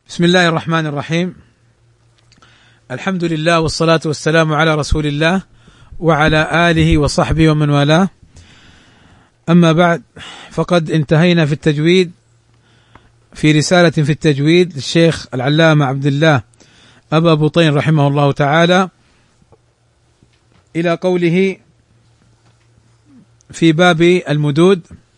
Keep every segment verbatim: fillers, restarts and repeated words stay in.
بسم الله الرحمن الرحيم. الحمد لله والصلاة والسلام على رسول الله وعلى آله وصحبه ومن والاه. أما بعد، فقد انتهينا في التجويد في رسالة في التجويد للشيخ العلامة عبد الله أبا بطين رحمه الله تعالى إلى قوله في باب المدود،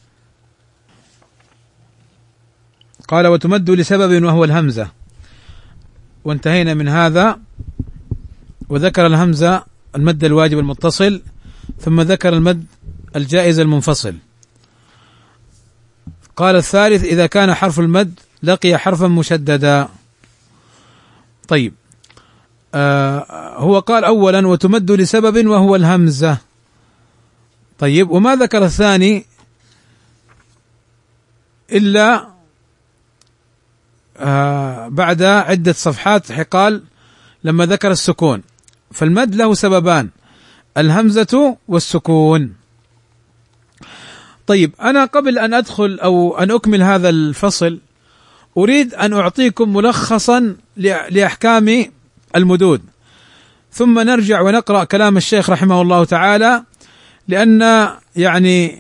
قال: وتمد لسبب وهو الهمزة. وانتهينا من هذا، وذكر الهمزة المد الواجب المتصل، ثم ذكر المد الجائز المنفصل. قال: الثالث إذا كان حرف المد لقي حرفا مشددا. طيب، آه هو قال أولا: وتمد لسبب وهو الهمزة. طيب، وما ذكر الثاني إلا آه بعد عدة صفحات، قال لما ذكر السكون، فالمد له سببان: الهمزة والسكون. طيب، أنا قبل أن أدخل أو أن أكمل هذا الفصل أريد أن أعطيكم ملخصا لأحكام المدود، ثم نرجع ونقرأ كلام الشيخ رحمه الله تعالى، لأن يعني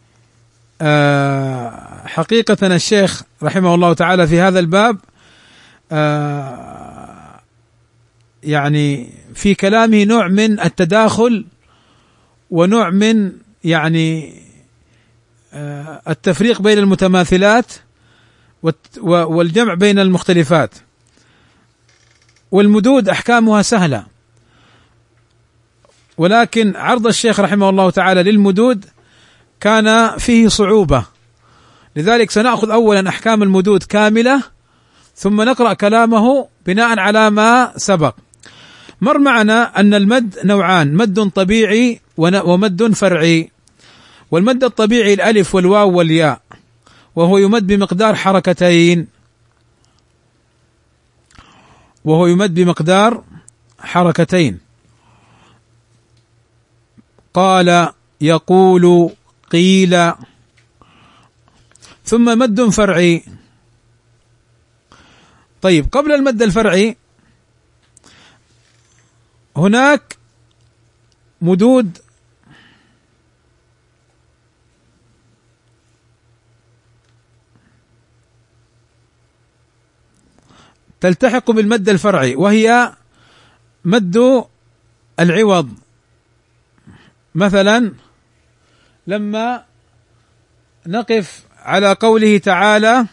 آه حقيقة الشيخ رحمه الله تعالى في هذا الباب آه يعني في كلامه نوع من التداخل ونوع من يعني آه التفريق بين المتماثلات والجمع بين المختلفات. والمدود أحكامها سهلة، ولكن عرض الشيخ رحمه الله تعالى للمدود كان فيه صعوبة، لذلك سنأخذ أولا أحكام المدود كاملة، ثم نقرأ كلامه بناء على ما سبق. مر معنا أن المد نوعان: مد طبيعي ومد فرعي. والمد الطبيعي الألف والواو والياء، وهو يمد بمقدار حركتين وهو يمد بمقدار حركتين قال، يقول، قيل. ثم مد فرعي. طيب، قبل المد الفرعي هناك مدود تلتحق بالمد الفرعي، وهي مد العوض. مثلا لما نقف على قوله تعالى: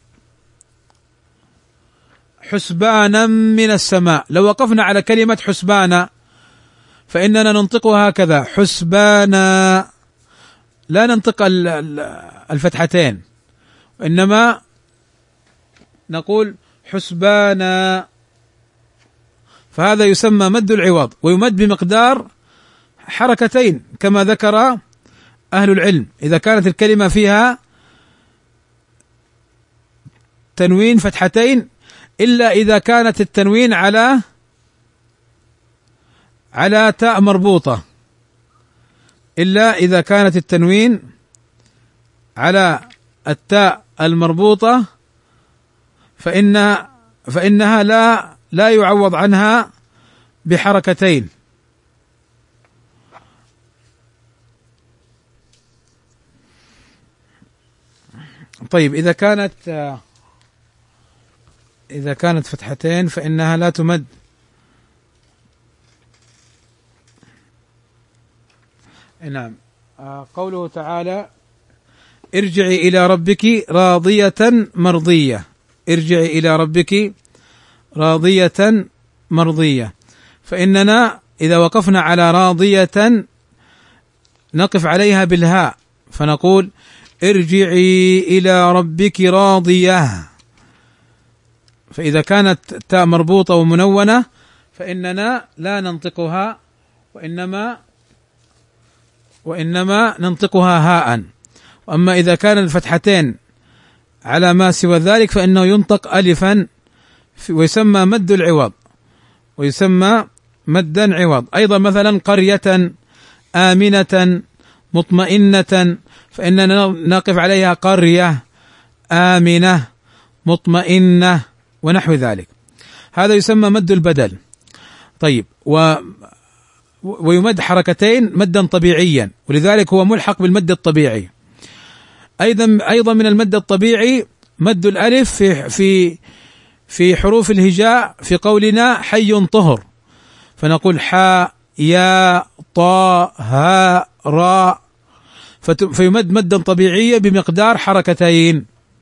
حسبانا من السماء، لو وقفنا على كلمة حسبانا فإننا ننطقها هكذا: حسبانا، لا ننطق الفتحتين، وإنما نقول حسبانا. فهذا يسمى مد العوض، ويمد بمقدار حركتين كما ذكر أهل العلم، إذا كانت الكلمة فيها تنوين فتحتين، إلا إذا كانت التنوين على على تاء مربوطة إلا إذا كانت التنوين على التاء المربوطة فإن فإنها لا لا يعوض عنها بحركتين. طيب، إذا كانت إذا كانت فتحتين فإنها لا تمد. نعم، قوله تعالى: ارجعي إلى ربك راضية مرضية. ارجعي إلى ربك راضية مرضية، فإننا إذا وقفنا على راضية نقف عليها بالهاء، فنقول: ارجعي إلى ربك راضية. فإذا كانت تاء مربوطة ومنونة فإننا لا ننطقها، وإنما وإنما ننطقها هاء. وأما إذا كان الفتحتين على ما سوى ذلك فإنه ينطق ألفا، ويسمى مد العوض، ويسمى مدا عوض. أيضا مثلا قرية، آمنة، مطمئنة، فإننا نقف عليها قرية، آمنة، مطمئنة، ونحو ذلك. هذا يسمى مد البدل. طيب، و ويمد حركتين مدا طبيعيا، ولذلك هو ملحق بالمد الطبيعي. أيضا أيضا من المد الطبيعي مد الألف في في في حروف الهجاء في قولنا حي طهر، فنقول حاء يا طاء هاء راء، فيمد مدا طبيعيا بمقدار حركتين.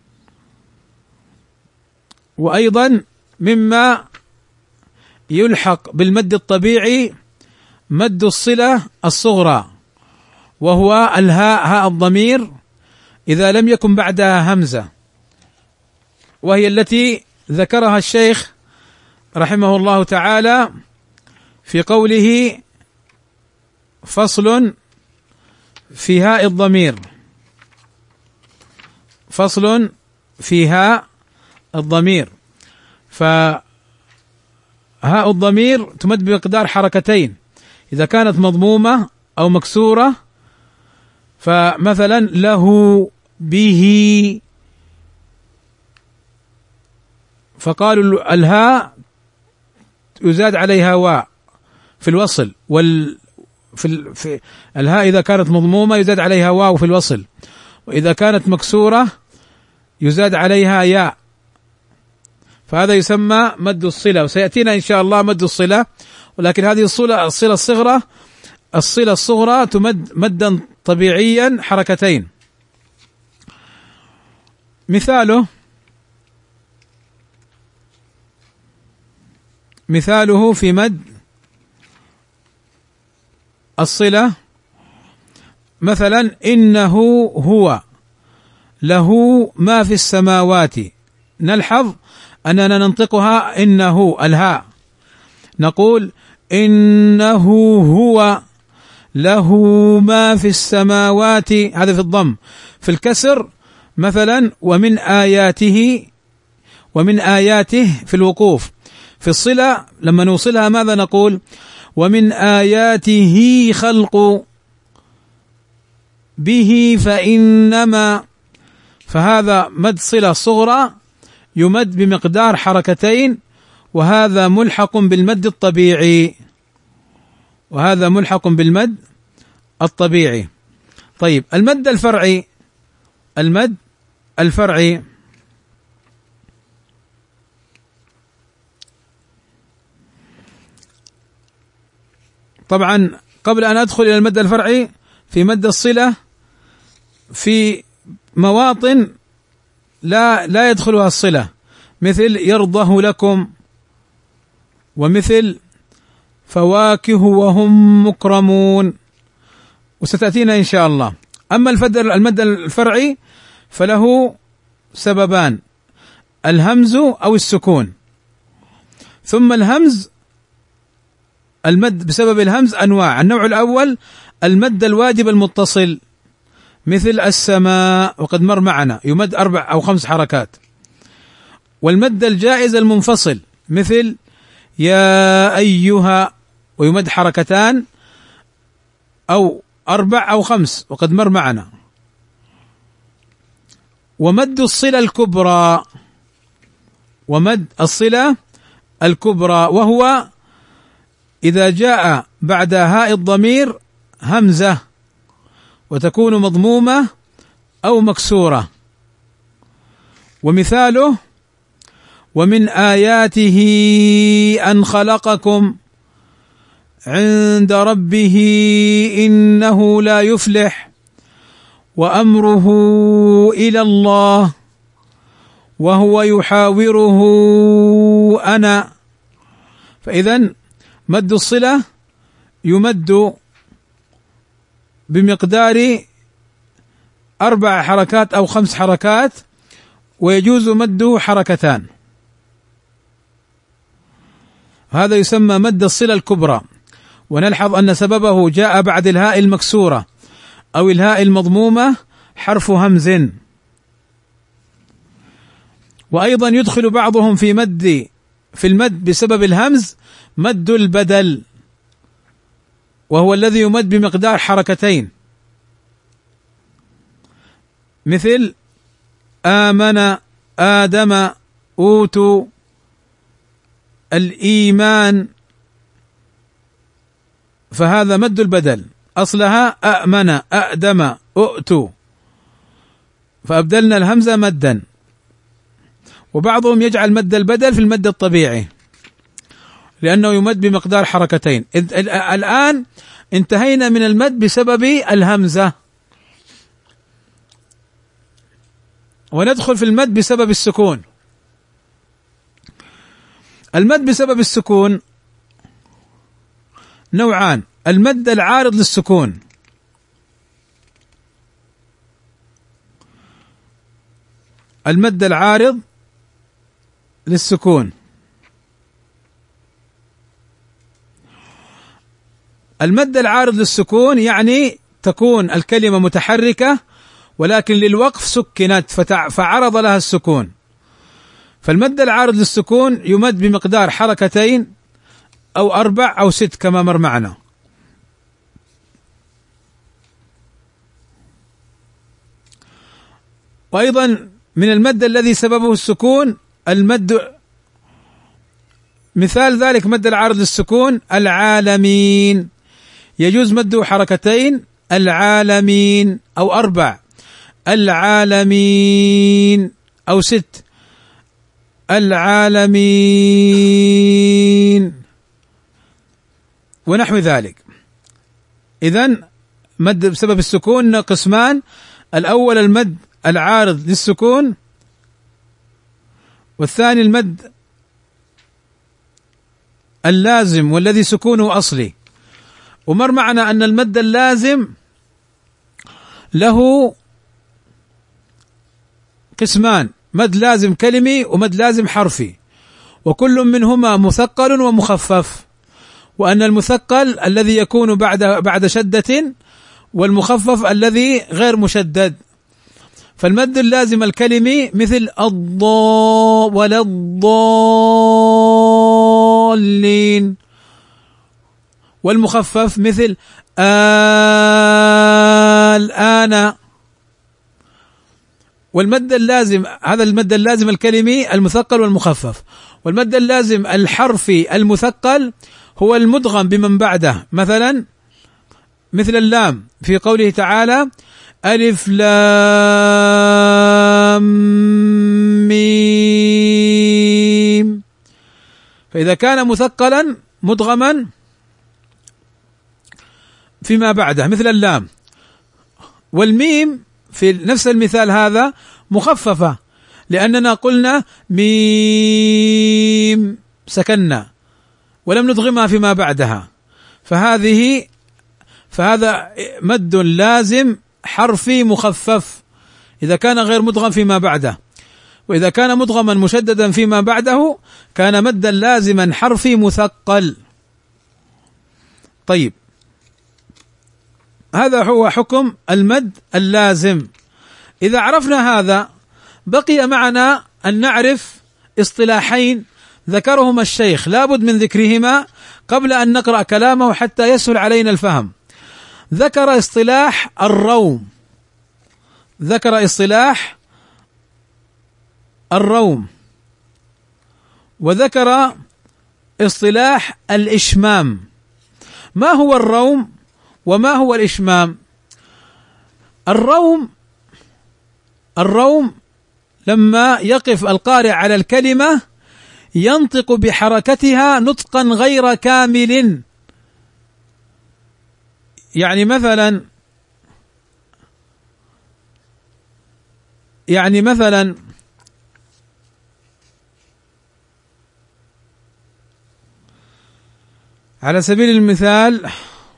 وأيضا مما يلحق بالمد الطبيعي مد الصلة الصغرى، وهو الهاء هاء الضمير إذا لم يكن بعدها همزة، وهي التي ذكرها الشيخ رحمه الله تعالى في قوله فصل في هاء الضمير، فصل في هاء الضمير. فهاء الضمير تمد بمقدار حركتين إذا كانت مضمومة أو مكسورة، فمثلا له به، فقالوا الهاء يزاد عليها واو في الوصل، وال في, في الهاء إذا كانت مضمومة يزاد عليها واو في الوصل، وإذا كانت مكسورة يزاد عليها ياء، فهذا يسمى مد الصلة. وسيأتينا إن شاء الله مد الصلة، ولكن هذه الصلة الصلة الصغرى الصلة الصغرى تمد مدا طبيعيا حركتين. مثاله مثاله في مد الصلة مثلا إنه هو له ما في السماوات، نلحظ أننا ننطقها إنه الهاء، نقول إنه هو له ما في السماوات، هذا في الضم. في الكسر مثلا ومن آياته، ومن آياته في الوقوف. في الصلة لما نوصلها ماذا نقول؟ ومن آياته خلق به فإنما، فهذا مد صلة صغرى يمد بمقدار حركتين، وهذا ملحق بالمد الطبيعي، وهذا ملحق بالمد الطبيعي. طيب، المد الفرعي، المد الفرعي طبعا قبل أن أدخل إلى المد الفرعي، في مد الصلة في مواطن لا لا يدخلها الصلة، مثل يرضه لكم، ومثل فواكه وهم مكرمون، وستأتينا إن شاء الله. أما المد الفرعي فله سببان: الهمز أو السكون. ثم الهمز، المد بسبب الهمز أنواع. النوع الأول المد الواجب المتصل، مثل السماء، وقد مر معنا يمد أربع أو خمس حركات. والمد الجائز المنفصل، مثل يا أيها، ويمد حركتان أو أربع أو خمس، وقد مر معنا. ومد الصلة الكبرى، ومد الصلة الكبرى وهو إذا جاء بعد هاء الضمير همزة، وتكون مضمومة أو مكسورة. ومثاله ومن آياته أن خلقكم عند ربه إنه لا يفلح وأمره إلى الله وهو يحاوره أنا. فإذن مد الصلة يمد بمقدار أربع حركات أو خمس حركات، ويجوز مده حركتان، هذا يسمى مد الصلة الكبرى. ونلحظ أن سببه جاء بعد الهاء المكسورة أو الهاء المضمومة حرف همز. وأيضا يدخل بعضهم في مد في المد بسبب الهمز مد البدل، وهو الذي يمد بمقدار حركتين، مثل آمن آدم أوتوا، الإيمان فهذا مد البدل، أصلها أأمن أأدم أؤتوا، فأبدلنا الهمزة مدا. وبعضهم يجعل مد البدل في المد الطبيعي لأنه يمد بمقدار حركتين. الآن انتهينا من المد بسبب الهمزة، وندخل في المد بسبب السكون. المد بسبب السكون نوعان: المد العارض للسكون، المد العارض للسكون المد العارض للسكون يعني تكون الكلمة متحركة ولكن للوقف سكنت فعرض لها السكون، فالمد العارض للسكون يمد بمقدار حركتين أو أربع أو ست كما مر معنا. وأيضا من المد الذي سببه السكون المد، مثال ذلك مد العارض للسكون العالمين، يجوز مده حركتين العالمين أو أربع العالمين أو ست العالمين ونحو ذلك. إذن مد بسبب السكون قسمان: الأول المد العارض للسكون، والثاني المد اللازم والذي سكونه أصلي. ومر معنا أن المد اللازم له قسمان: مد لازم كلمي ومد لازم حرفي، وكل منهما مثقل ومخفف، وأن المثقل الذي يكون بعد بعد شدة والمخفف الذي غير مشدد. فالمد اللازم الكلمي مثل الضاء ولا الضالين، والمخفف مثل الآن. والمد اللازم هذا المد اللازم الكلمي المثقل والمخفف، والمد اللازم الحرفي المثقل هو المدغم بمن بعده، مثلا مثل اللام في قوله تعالى ألف لام ميم، فإذا كان مثقلا مدغما فيما بعده مثل اللام. والميم في نفس المثال هذا مخففة لأننا قلنا ميم سكننا ولم ندغمها فيما بعدها، فهذه فهذا مد لازم حرفي مخفف إذا كان غير مدغم فيما بعده، وإذا كان مدغما مشددا فيما بعده كان مدا لازما حرفي مثقل. طيب، هذا هو حكم المد اللازم. إذا عرفنا هذا بقي معنا أن نعرف اصطلاحين ذكرهما الشيخ لابد من ذكرهما قبل أن نقرأ كلامه حتى يسهل علينا الفهم. ذكر اصطلاح الروم ذكر اصطلاح الروم وذكر اصطلاح الإشمام. ما هو الروم وما هو الإشمام؟ الروم الروم لما يقف القارئ على الكلمة ينطق بحركتها نطقا غير كامل، يعني مثلا يعني مثلا على سبيل المثال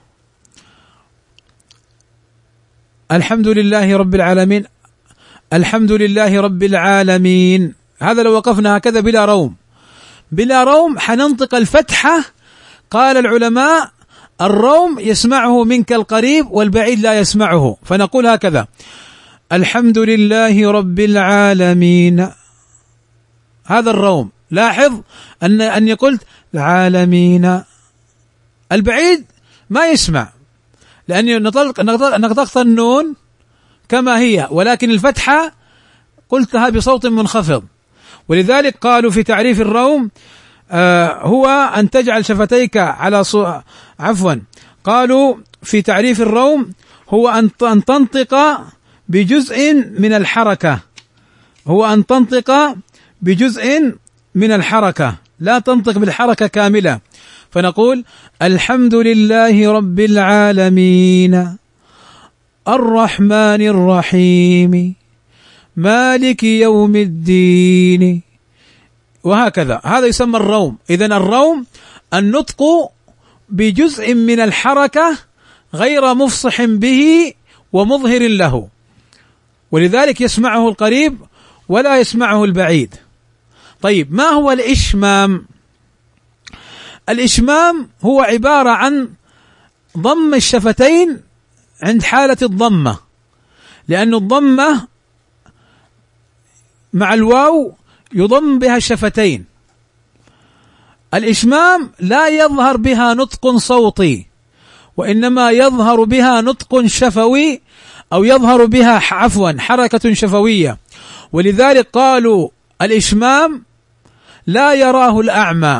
الحمد لله رب العالمين، الحمد لله رب العالمين، هذا لو وقفنا هكذا بلا روم بلا روم حننطق الفتحة. قال العلماء الروم يسمعه منك القريب والبعيد لا يسمعه، فنقول هكذا الحمد لله رب العالمين، هذا الروم. لاحظ أن أني قلت العالمين، البعيد ما يسمع لأني نطلق نطقت النون كما هي، ولكن الفتحة قلتها بصوت منخفض. ولذلك قالوا في تعريف الروم آه هو أن تجعل شفتيك على صو... عفوا قالوا في تعريف الروم هو أن تنطق بجزء من الحركة، هو أن تنطق بجزء من الحركة، لا تنطق بالحركة كاملة. فنقول الحمد لله رب العالمين الرحمن الرحيم مالك يوم الدين، وهكذا. هذا يسمى الروم. إذن الروم النطق بجزء من الحركة غير مفصح به ومظهر له، ولذلك يسمعه القريب ولا يسمعه البعيد. طيب ما هو الإشمام؟ الإشمام هو عبارة عن ضم الشفتين عند حالة الضمة، لأن الضمة مع الواو يضم بها الشفتين. الإشمام لا يظهر بها نطق صوتي، وإنما يظهر بها نطق شفوي، أو يظهر بها عفوا حركة شفوية. ولذلك قالوا الإشمام لا يراه الأعمى.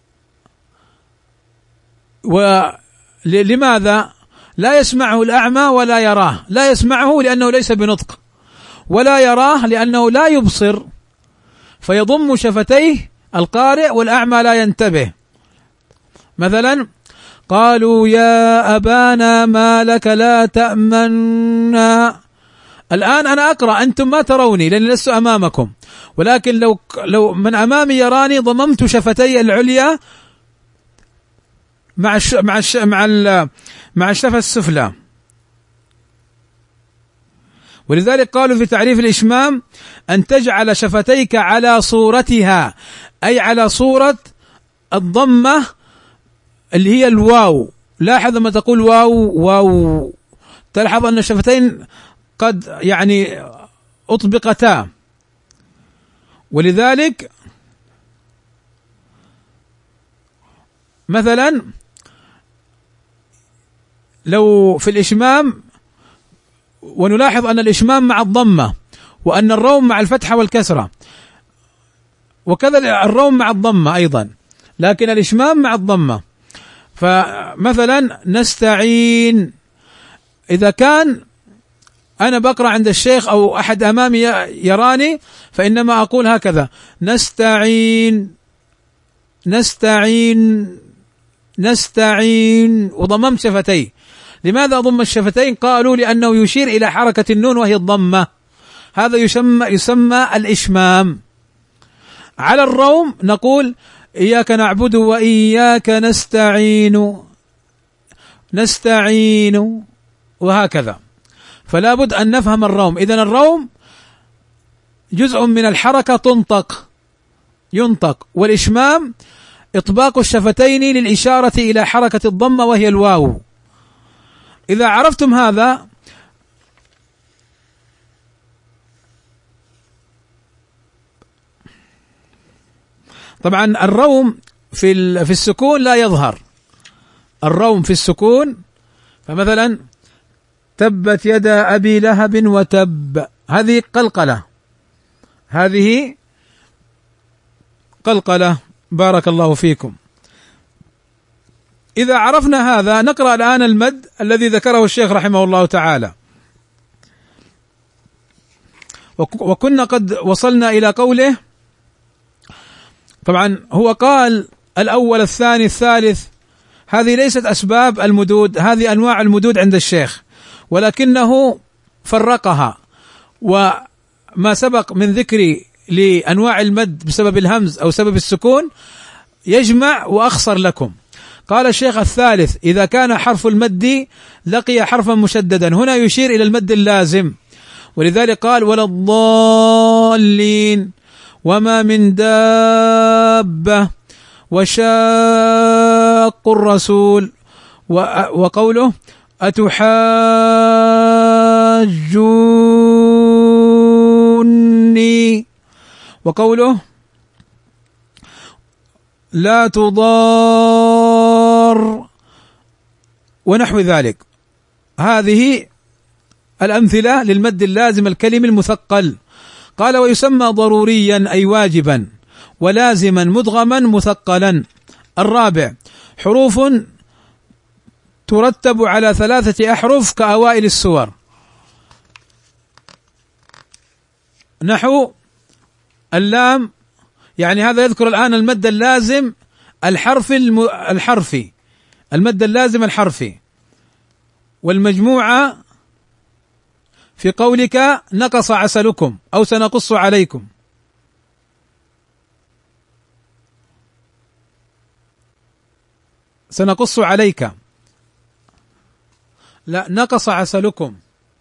ولماذا لا يسمعه الأعمى ولا يراه؟ لا يسمعه لأنه ليس بنطق، ولا يراه لأنه لا يبصر، فيضم شفتيه القارئ والأعمى لا ينتبه. مثلا قالوا يا أبانا ما لك لا تأمنا. الآن أنا أقرأ، أنتم ما تروني لأني لست أمامكم، ولكن لو لو من أمامي يراني ضممت شفتي العليا مع الش مع الش مع ال مع الشفة السفلى. ولذلك قالوا في تعريف الإشمام أن تجعل شفتيك على صورتها، أي على صورة الضمة اللي هي الواو. لاحظ لما تقول واو واو تلحظ أن الشفتين قد يعني أطبقتا. ولذلك مثلا لو في الإشمام، ونلاحظ أن الإشمام مع الضمة، وأن الروم مع الفتحة والكسرة، وكذا الروم مع الضمة أيضا، لكن الإشمام مع الضمة. فمثلا نستعين، إذا كان أنا بقرأ عند الشيخ أو أحد أمامي يراني فإنما أقول هكذا نستعين نستعين نستعين، وضممت شفتي. لماذا أضم الشفتين؟ قالوا لأنه يشير إلى حركة النون وهي الضمة، هذا يسمى, يسمى الإشمام. على الروم نقول إياك نعبد وإياك نستعين نستعين، وهكذا. فلا بد أن نفهم الروم. إذن الروم جزء من الحركة تنطق ينطق، والإشمام إطباق الشفتين للإشارة إلى حركة الضمة وهي الواو. إذا عرفتم هذا طبعا الروم في في السكون لا يظهر، الروم في السكون. فمثلا تبت يدا أبي لهب وتب، هذه قلقلة، هذه قلقلة. بارك الله فيكم. إذا عرفنا هذا نقرأ الآن المد الذي ذكره الشيخ رحمه الله تعالى. وكنا قد وصلنا إلى قوله، طبعا هو قال الأول الثاني الثالث، هذه ليست أسباب المدود، هذه أنواع المدود عند الشيخ، ولكنه فرقها. وما سبق من ذكري لأنواع المد بسبب الهمز أو سبب السكون يجمع وأخصر لكم. قال الشيخ الثالث إذا كان حرف المد لقي حرفا مشددا، هنا يشير إلى المد اللازم، ولذلك قال ولا الضالين، وما من دابة، وشاق الرسول، وقوله أتحاجوني، وقوله لا تضار، ونحو ذلك. هذه الأمثلة للمد اللازم الكلمي المثقل. قال ويسمى ضروريا أي واجبا، ولازما مدغما مثقلا. الرابع حروف ترتب على ثلاثة أحرف كأوائل السور، نحو اللام، يعني هذا يذكر الآن المد اللازم الحرف الم... الحرفي، المد اللازم الحرفي. والمجموعة في قولك نقص عسلكم أو سنقص عليكم، سنقص عليك، لا نقص عسلكم،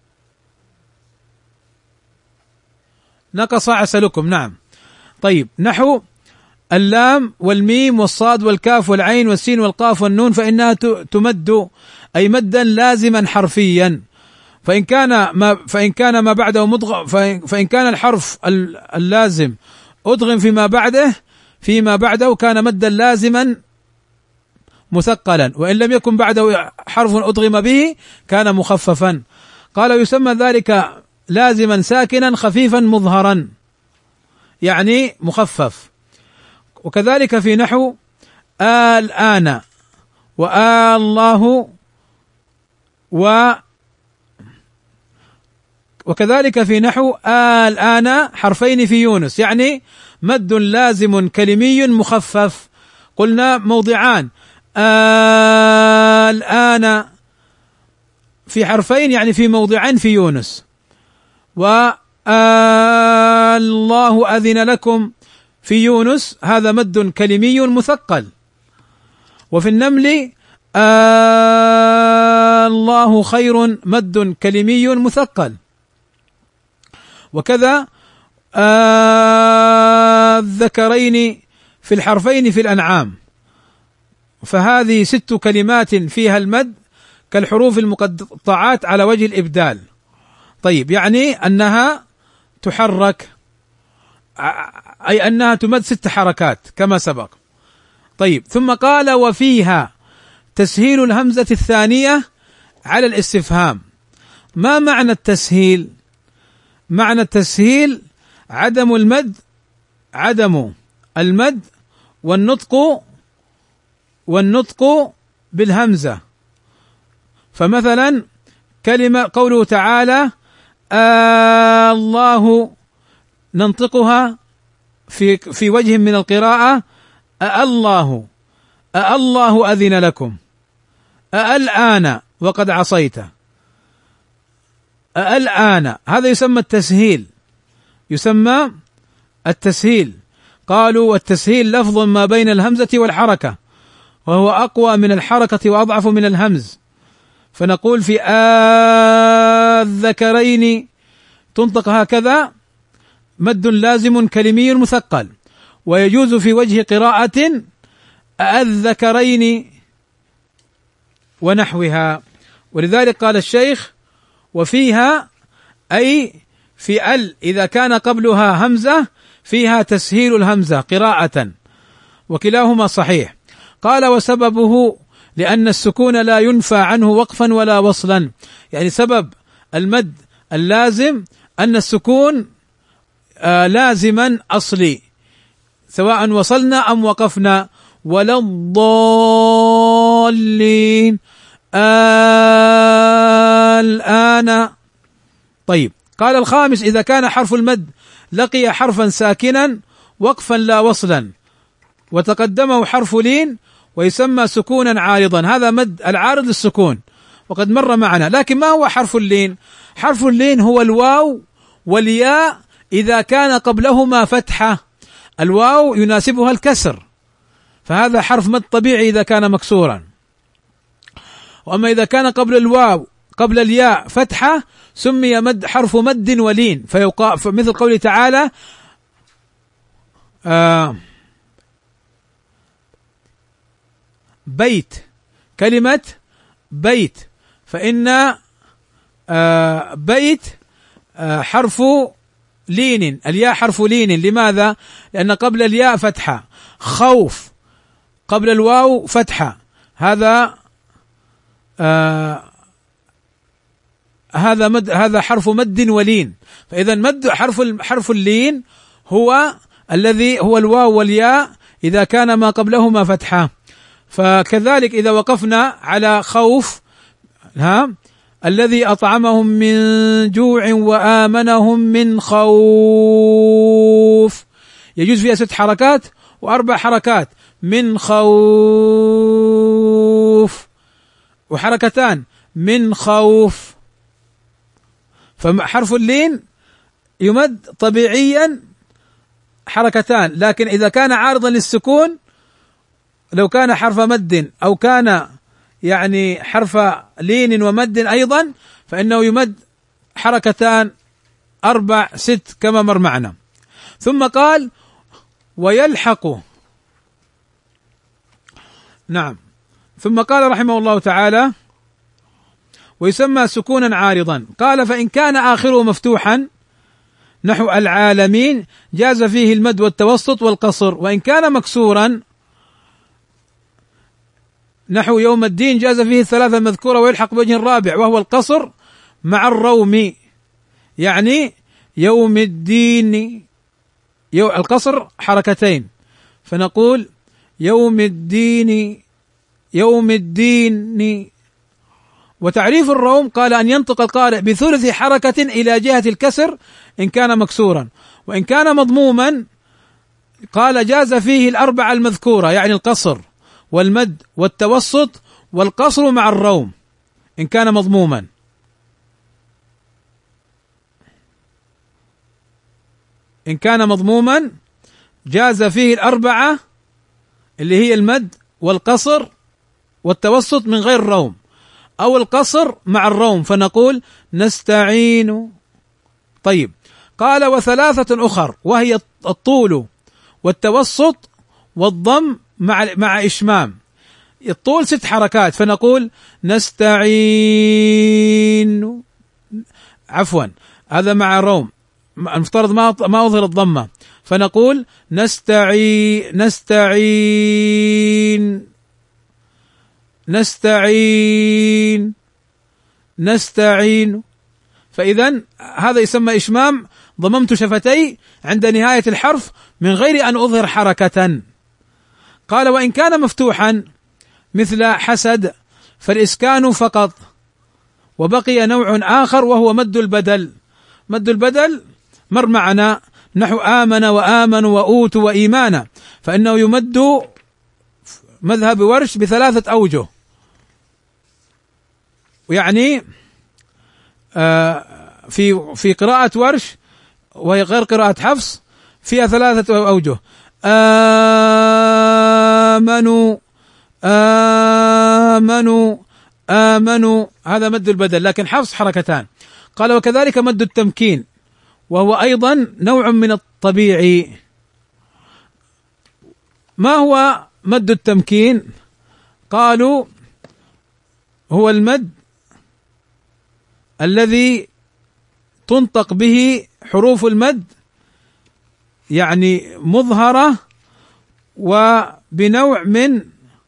نقص عسلكم، نعم. طيب نحو اللام والميم والصاد والكاف والعين والسين والقاف والنون فإنها تمد أي مدا لازما حرفيا، فإن كان ما فإن كان ما بعده مدغم، فإن كان الحرف اللازم أدغم فيما بعده فيما بعده كان مدا لازما مثقلا، وإن لم يكن بعده حرف أدغم به كان مخففا. قال يسمى ذلك لازما ساكنا خفيفا مظهرا، يعني مخفف. وكذلك في نحو الآن والله و وكذلك في نحو الآن حرفين في يونس، يعني مد لازم كلمي مخفف. قلنا موضعان، الآن في حرفين يعني في موضعين في يونس، والله أذن لكم في يونس هذا مد كلمي مثقل. وفي النمل الله خير مد كلمي مثقل. وكذا الذكرين في الحرفين في الأنعام، فهذه ست كلمات فيها المد كالحروف المقطعات على وجه الإبدال. طيب يعني أنها تحرك، أي أنها تمد ست حركات كما سبق. طيب ثم قال وفيها تسهيل الهمزة الثانية على الاستفهام. ما معنى التسهيل؟ معنى التسهيل عدم المد، عدم المد والنطق والنطق بالهمزة. فمثلا كلمة قوله تعالى آه الله ننطقها في في وجه من القراءة آه الله، آه الله أذن لكم، آه الآن وقد عصيت، آه الآن، هذا يسمى التسهيل، يسمى التسهيل. قالوا التسهيل لفظ ما بين الهمزة والحركة، وهو أقوى من الحركة وأضعف من الهمز. فنقول في الذكرين تنطق هكذا مد لازم كلمي مثقل، ويجوز في وجه قراءة الذكرين ونحوها. ولذلك قال الشيخ وفيها أي في ال إذا كان قبلها همزة فيها تسهيل الهمزة قراءة، وكلاهما صحيح. قال وسببه لأن السكون لا ينفى عنه وقفا ولا وصلا، يعني سبب المد اللازم أن السكون آه لازما أصلي سواء وصلنا أم وقفنا. ولا الضالين آه الآن. طيب قال الخامس إذا كان حرف المد لقي حرفا ساكنا وقفا لا وصلا وتقدمه حرف لين ويسمى سكونا عارضا، هذا مد العارض للسكون وقد مر معنا. لكن ما هو حرف اللين؟ حرف اللين هو الواو والياء إذا كان قبلهما فتحة، الواو يناسبها الكسر، فهذا حرف مد طبيعي إذا كان مكسورا. وأما إذا كان قبل الواو قبل الياء فتحة سمي مد حرف مد ولين، فيقال مثل قوله تعالى آه بيت، كلمة بيت، فإن آه بيت آه حرف لين، الياء حرف لين. لماذا؟ لأن قبل الياء فتحة. خوف قبل الواو فتحة، هذا آه هذا مد، هذا حرف مد ولين. فإذا مد حرف حرف اللين هو الذي هو الواو والياء إذا كان ما قبلهما فتحة. فكذلك إذا وقفنا على خوف، ها الذي أطعمهم من جوع وآمنهم من خوف، يجوز فيها ست حركات وأربع حركات، من خوف، وحركتان من خوف. فحرف اللين يمد طبيعيا حركتان، لكن إذا كان عارضا للسكون، لو كان حرف مد أو كان يعني حرف لين ومد أيضا، فإنه يمد حركتان أربع ست كما مر معنا. ثم قال ويلحق، نعم، ثم قال رحمه الله تعالى ويسمى سكونا عارضا. قال فإن كان آخره مفتوحا نحو العالمين جاز فيه المد والتوسط والقصر، وإن كان مكسورا نحو يوم الدين جاز فيه الثلاثة المذكورة ويلحق بوجه الرابع وهو القصر مع الروم، يعني يوم الدين يو القصر حركتين، فنقول يوم الدين يوم الدين. وتعريف الروم قال أن ينطق القارئ بثلث حركة إلى جهة الكسر إن كان مكسورا، وإن كان مضموما قال جاز فيه الأربعة المذكورة، يعني القصر والمد والتوسط والقصر مع الروم إن كان مضموما. إن كان مضموما جاز فيه الأربعة اللي هي المد والقصر والتوسط من غير روم، أو القصر مع الروم، فنقول نستعين. طيب، قال وثلاثة أخر وهي الطول والتوسط والضم مع مع إشمام. الطول ست حركات، فنقول نستعين، عفوا هذا مع روم، المفترض ما ما أظهر الضمة، فنقول نستعين نستعين نستعين نستعين. فإذا هذا يسمى إشمام، ضممت شفتي عند نهاية الحرف من غير أن أظهر حركة. قال وإن كان مفتوحا مثل حسد فالإسكان فقط، وبقي نوع آخر وهو مد البدل. مد البدل مر معنا نحو آمن وآمنوا وأوتوا وإيمانا، فإنه يمد مذهب ورش بثلاثة أوجه، ويعني في في قراءة ورش وهي غير قراءة حفص فيها ثلاثة أوجه، آمنوا آمنوا آمنوا، هذا مد البدل، لكن حفص حركتان. قال وكذلك مد التمكين وهو أيضا نوع من الطبيعي. ما هو مد التمكين؟ قالوا هو المد الذي تنطق به حروف المد يعني مظهرة وبنوع من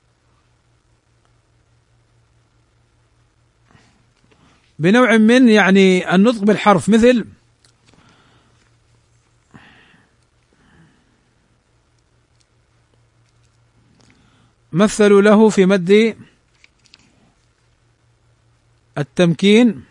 بنوع من يعني النطق بالحرف، مثل مثلوا له في مد التمكين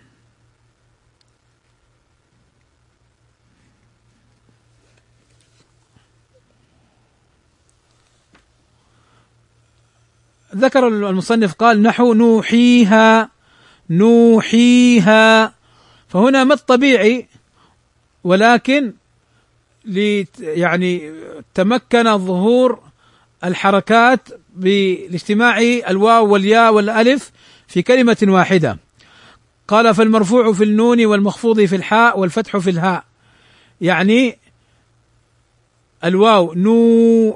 ذكر المصنف قال نحو نوحيها نوحيها، فهنا مد طبيعي، ولكن يعني تمكن ظهور الحركات بالاجتماع الواو والياء والألف في كلمة واحدة. قال فالمرفوع في النون والمخفوض في الحاء والفتح في الهاء، يعني الواو نو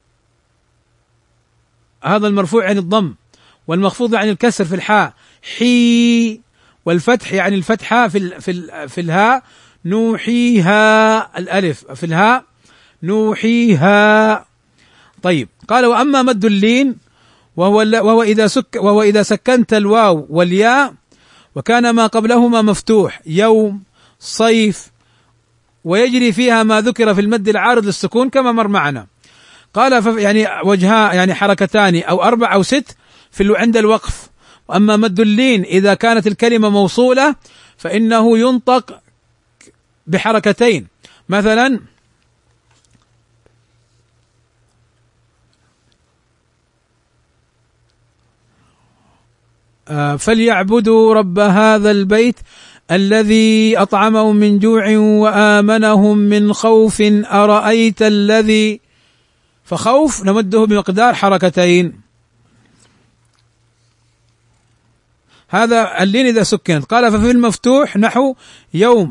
هذا المرفوع عن الضم، والمخفوض عن الكسر في الحاء حي، والفتح يعني الفتحة في ال في ال في الهاء نوحيها، الألف في الهاء نوحيها. طيب، قال وأما مد اللين وهو وهو إذا سك وهو إذا سكنت الواو والياء وكان ما قبلهما مفتوح، يوم صيف ويجري فيها ما ذكر في المد العارض للسكون كما مر معنا. قال يعني وجها يعني حركتان أو أربع أو ست في عند الوقف. وأما مد اللين إذا كانت الكلمة موصولة فإنه ينطق بحركتين، مثلا فليعبدوا رب هذا البيت الذي أطعمهم من جوع وآمنهم من خوف أرأيت الذي، فخوف نمده بمقدار حركتين. هذا اللين إذا سكنت. قال ففي المفتوح نحو يوم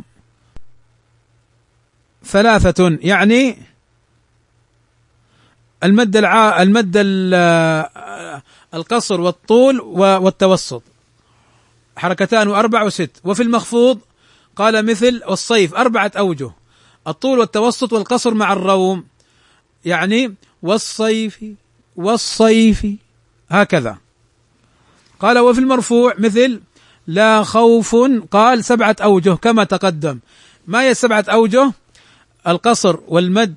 ثلاثة، يعني المد الع... المد القصر والطول والتوسط حركتان وأربع وست. وفي المخفوض قال مثل والصيف أربعة أوجه، الطول والتوسط والقصر مع الروم، يعني والصيف والصيف هكذا. قال وفي المرفوع مثل لا خوف، قال سبعة أوجه كما تقدم. ما هي السبعة أوجه؟ القصر والمد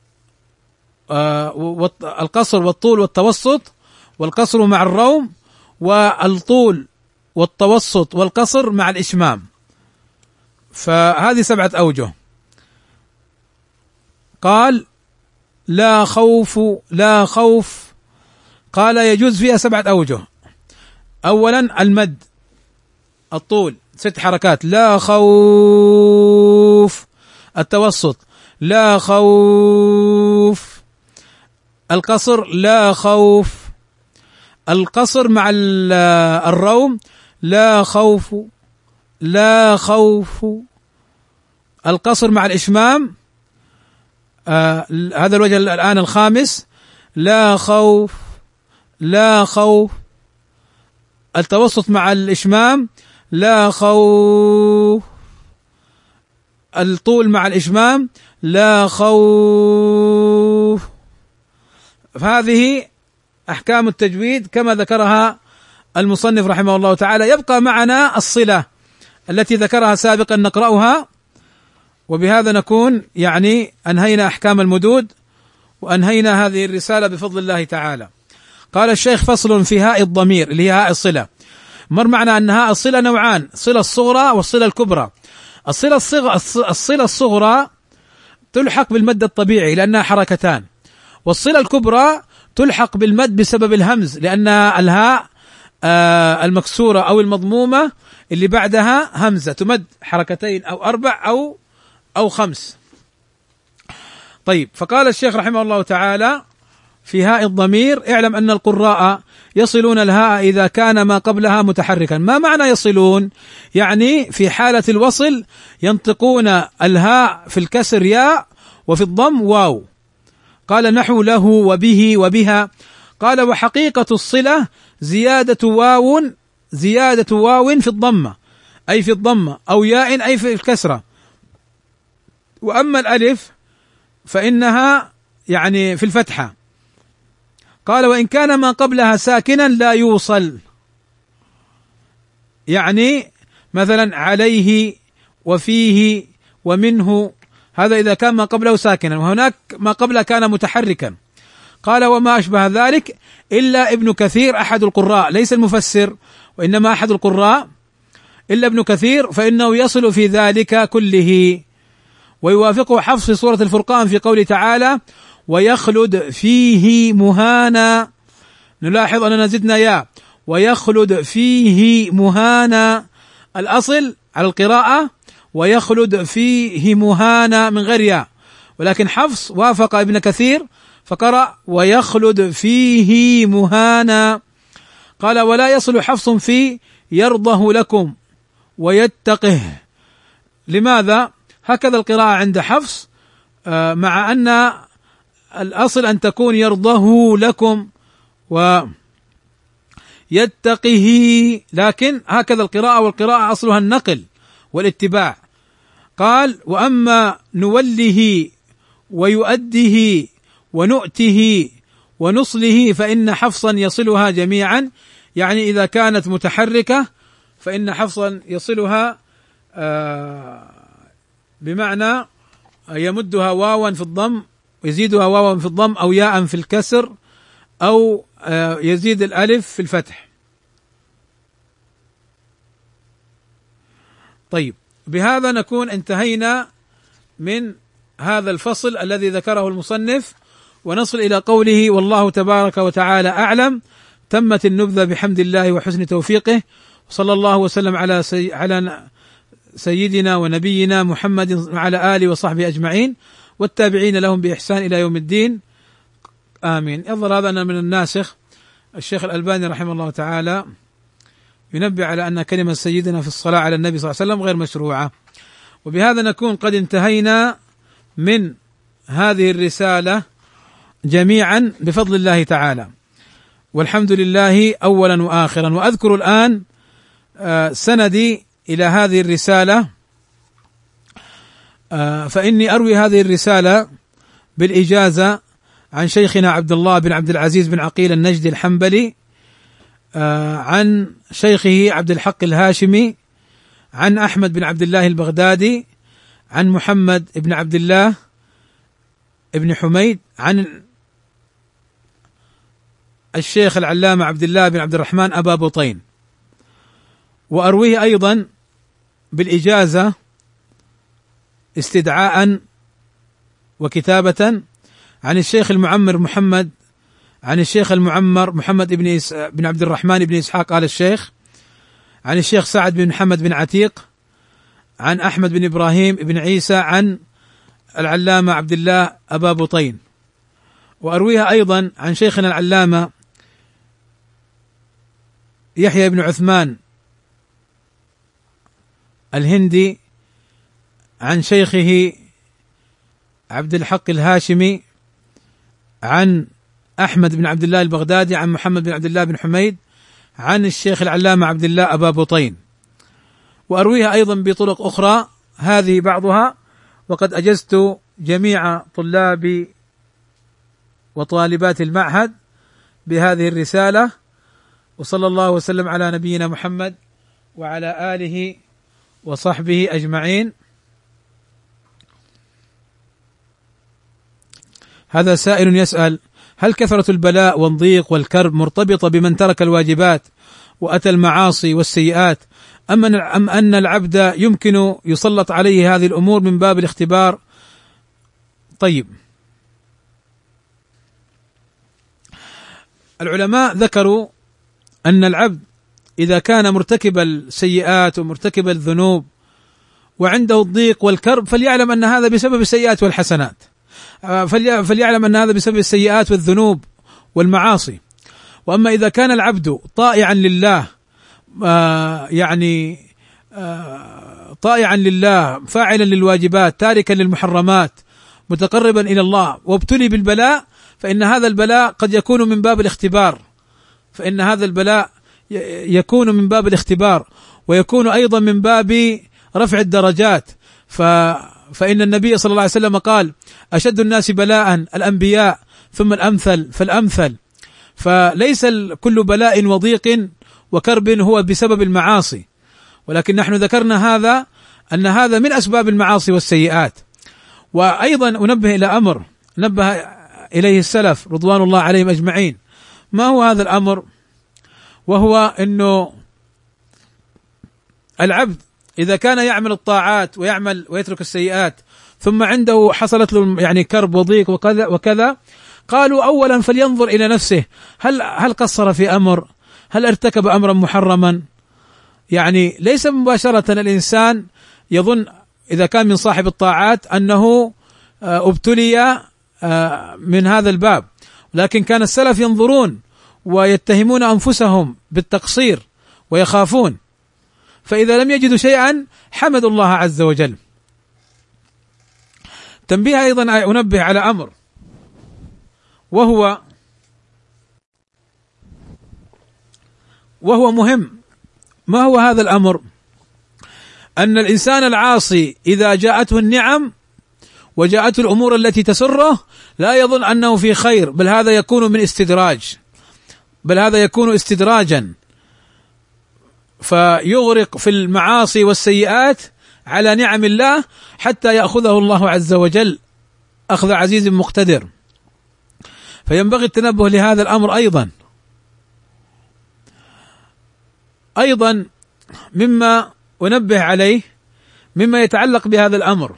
آه القصر والطول والتوسط، والقصر مع الروم، والطول والتوسط والقصر مع الإشمام، فهذه سبعة أوجه. قال لا خوف لا خوف، قال يجوز فيها سبعة أوجه. أولا المد الطول ست حركات لا خوف، التوسط لا خوف، القصر لا خوف، القصر مع الروم لا خوف لا خوف، القصر مع الإشمام آه هذا الوجه الآن الخامس لا خوف لا خوف، التوسط مع الإشمام لا خوف، الطول مع الإشمام لا خوف. فهذه أحكام التجويد كما ذكرها المصنف رحمه الله تعالى. يبقى معنا الصلة التي ذكرها سابقا نقرأها، وبهذا نكون يعني أنهينا أحكام المدود وأنهينا هذه الرسالة بفضل الله تعالى. قال الشيخ فصل في هاء الضمير اللي هي هاء الصلة. مر معنا أن هاء الصلة نوعان، الصلة الصغرى والصلة الكبرى. الصلة الصغرى الصلة الصغرى تلحق بالمد الطبيعي لأنها حركتان، والصلة الكبرى تلحق بالمد بسبب الهمز لأن الهاء آه المكسورة أو المضمومة اللي بعدها همزة تمد حركتين أو أربع أو أو خمس. طيب، فقال الشيخ رحمه الله تعالى في هاء الضمير اعلم أن القراء يصلون الهاء إذا كان ما قبلها متحركا. ما معنى يصلون؟ يعني في حالة الوصل ينطقون الهاء في الكسر ياء وفي الضم واو. قال نحو له وبه وبها. قال وحقيقة الصلة زيادة واو زيادة واو في الضمة أي في الضمة أو ياء أي في الكسرة. وأما الألف فإنها يعني في الفتحة. قال وإن كان ما قبلها ساكنا لا يوصل، يعني مثلا عليه وفيه ومنه، هذا إذا كان ما قبله ساكنا، وهناك ما قبله كان متحركا. قال وما أشبه ذلك إلا ابن كثير أحد القراء، ليس المفسر وإنما أحد القراء، إلا ابن كثير فإنه يصل في ذلك كله. ويوافقه حفص في سورة الفرقان في قوله تعالى ويخلد فيه مهانا. نلاحظ أننا زدنا يا ويخلد فيه مهانا، الأصل على القراءة ويخلد فيه مهانا من غير يا، ولكن حفص وافق ابن كثير فقرأ ويخلد فيه مهانا. قال ولا يصل حفص في يرضه لكم ويتقه. لماذا؟ هكذا القراءة عند حفص، مع أن الأصل أن تكون يرضه لكم ويتقه، لكن هكذا القراءة، والقراءة أصلها النقل والاتباع. قال وأما نوله ويؤده ونؤته ونصله فإن حفصا يصلها جميعا، يعني إذا كانت متحركة فإن حفصا يصلها آه بمعنى يمدها واوا في الضم ويزيدها واوا في الضم أو ياء في الكسر أو يزيد الألف في الفتح. طيب، بهذا نكون انتهينا من هذا الفصل الذي ذكره المصنف، ونصل إلى قوله: والله تبارك وتعالى أعلم. تمت النبذة بحمد الله وحسن توفيقه، وصلى الله وسلم على سي... على سيدنا ونبينا محمد وعلى آله وصحبه أجمعين والتابعين لهم بإحسان إلى يوم الدين، آمين. يظهر هذا من الناسخ. الشيخ الألباني رحمه الله تعالى ينبه على أن كلمة سيدنا في الصلاة على النبي صلى الله عليه وسلم غير مشروعة. وبهذا نكون قد انتهينا من هذه الرسالة جميعا بفضل الله تعالى، والحمد لله أولا وآخرا. وأذكر الآن سندي إلى هذه الرسالة، فإني أروي هذه الرسالة بالإجازة عن شيخنا عبد الله بن عبد العزيز بن عقيل النجدي الحنبلي، عن شيخه عبد الحق الهاشمي، عن أحمد بن عبد الله البغدادي، عن محمد بن عبد الله بن حميد، عن الشيخ العلامة عبد الله بن عبد الرحمن أبا بطين. وأرويه أيضا بالإجازة استدعاء وكتابة عن الشيخ المعمر محمد، عن الشيخ المعمر محمد بن إس... بن عبد الرحمن بن إسحاق آل الشيخ، عن الشيخ سعد بن محمد بن عتيق، عن أحمد بن إبراهيم بن عيسى، عن العلامة عبد الله أبا بطين. وأرويها أيضا عن شيخنا العلامة يحيى بن عثمان الهندي، عن شيخه عبد الحق الهاشمي، عن أحمد بن عبد الله البغدادي، عن محمد بن عبد الله بن حميد، عن الشيخ العلامة عبد الله أبا بطين. وأرويها أيضا بطرق أخرى، هذه بعضها، وقد أجزت جميع طلاب وطالبات المعهد بهذه الرسالة. وصلى الله وسلم على نبينا محمد وعلى آله وصحبه أجمعين. هذا سائل يسأل: هل كثرة البلاء والضيق والكرب مرتبطة بمن ترك الواجبات وأتى المعاصي والسيئات، أم أن العبد يمكن يسلط عليه هذه الأمور من باب الاختبار؟ طيب، العلماء ذكروا أن العبد إذا كان مرتكب السيئات ومرتكب الذنوب وعنده الضيق والكرب فليعلم أن هذا بسبب السيئات والحسنات، فليعلم أن هذا بسبب السيئات والذنوب والمعاصي. وأما إذا كان العبد طائعا لله، يعني طائعا لله، فاعلا للواجبات، تاركا للمحرمات، متقربا إلى الله، وابتلي بالبلاء، فإن هذا البلاء قد يكون من باب الاختبار، فإن هذا البلاء يكون من باب الاختبار، ويكون أيضا من باب رفع الدرجات. ف فإن النبي صلى الله عليه وسلم قال: أشد الناس بلاء الأنبياء ثم الأمثل فالأمثل. فليس كل بلاء وضيق وكرب هو بسبب المعاصي، ولكن نحن ذكرنا هذا أن هذا من أسباب المعاصي والسيئات. وأيضا أنبه إلى أمر نبه إليه السلف رضوان الله عليهم أجمعين. ما هو هذا الأمر؟ وهو أنه العبد إذا كان يعمل الطاعات ويعمل ويترك السيئات ثم عنده حصلت له يعني كرب وضيق وكذا وكذا، قالوا أولا فلينظر إلى نفسه، هل هل قصر في أمر؟ هل ارتكب أمرا محرما؟ يعني ليس مباشرة الإنسان يظن إذا كان من صاحب الطاعات أنه ابتلي من هذا الباب، لكن كان السلف ينظرون ويتهمون أنفسهم بالتقصير ويخافون، فإذا لم يجدوا شيئا حمدوا الله عز وجل. تنبيه أيضا أنبه على أمر، وهو وهو مهم. ما هو هذا الأمر؟ أن الإنسان العاصي إذا جاءته النعم وجاءته الأمور التي تسره لا يظن أنه في خير، بل هذا يكون من استدراج، بل هذا يكون استدراجا، فيغرق في المعاصي والسيئات على نعم الله حتى يأخذه الله عز وجل أخذ عزيز مقتدر. فينبغي التنبه لهذا الأمر أيضا. أيضا مما أنبه عليه مما يتعلق بهذا الأمر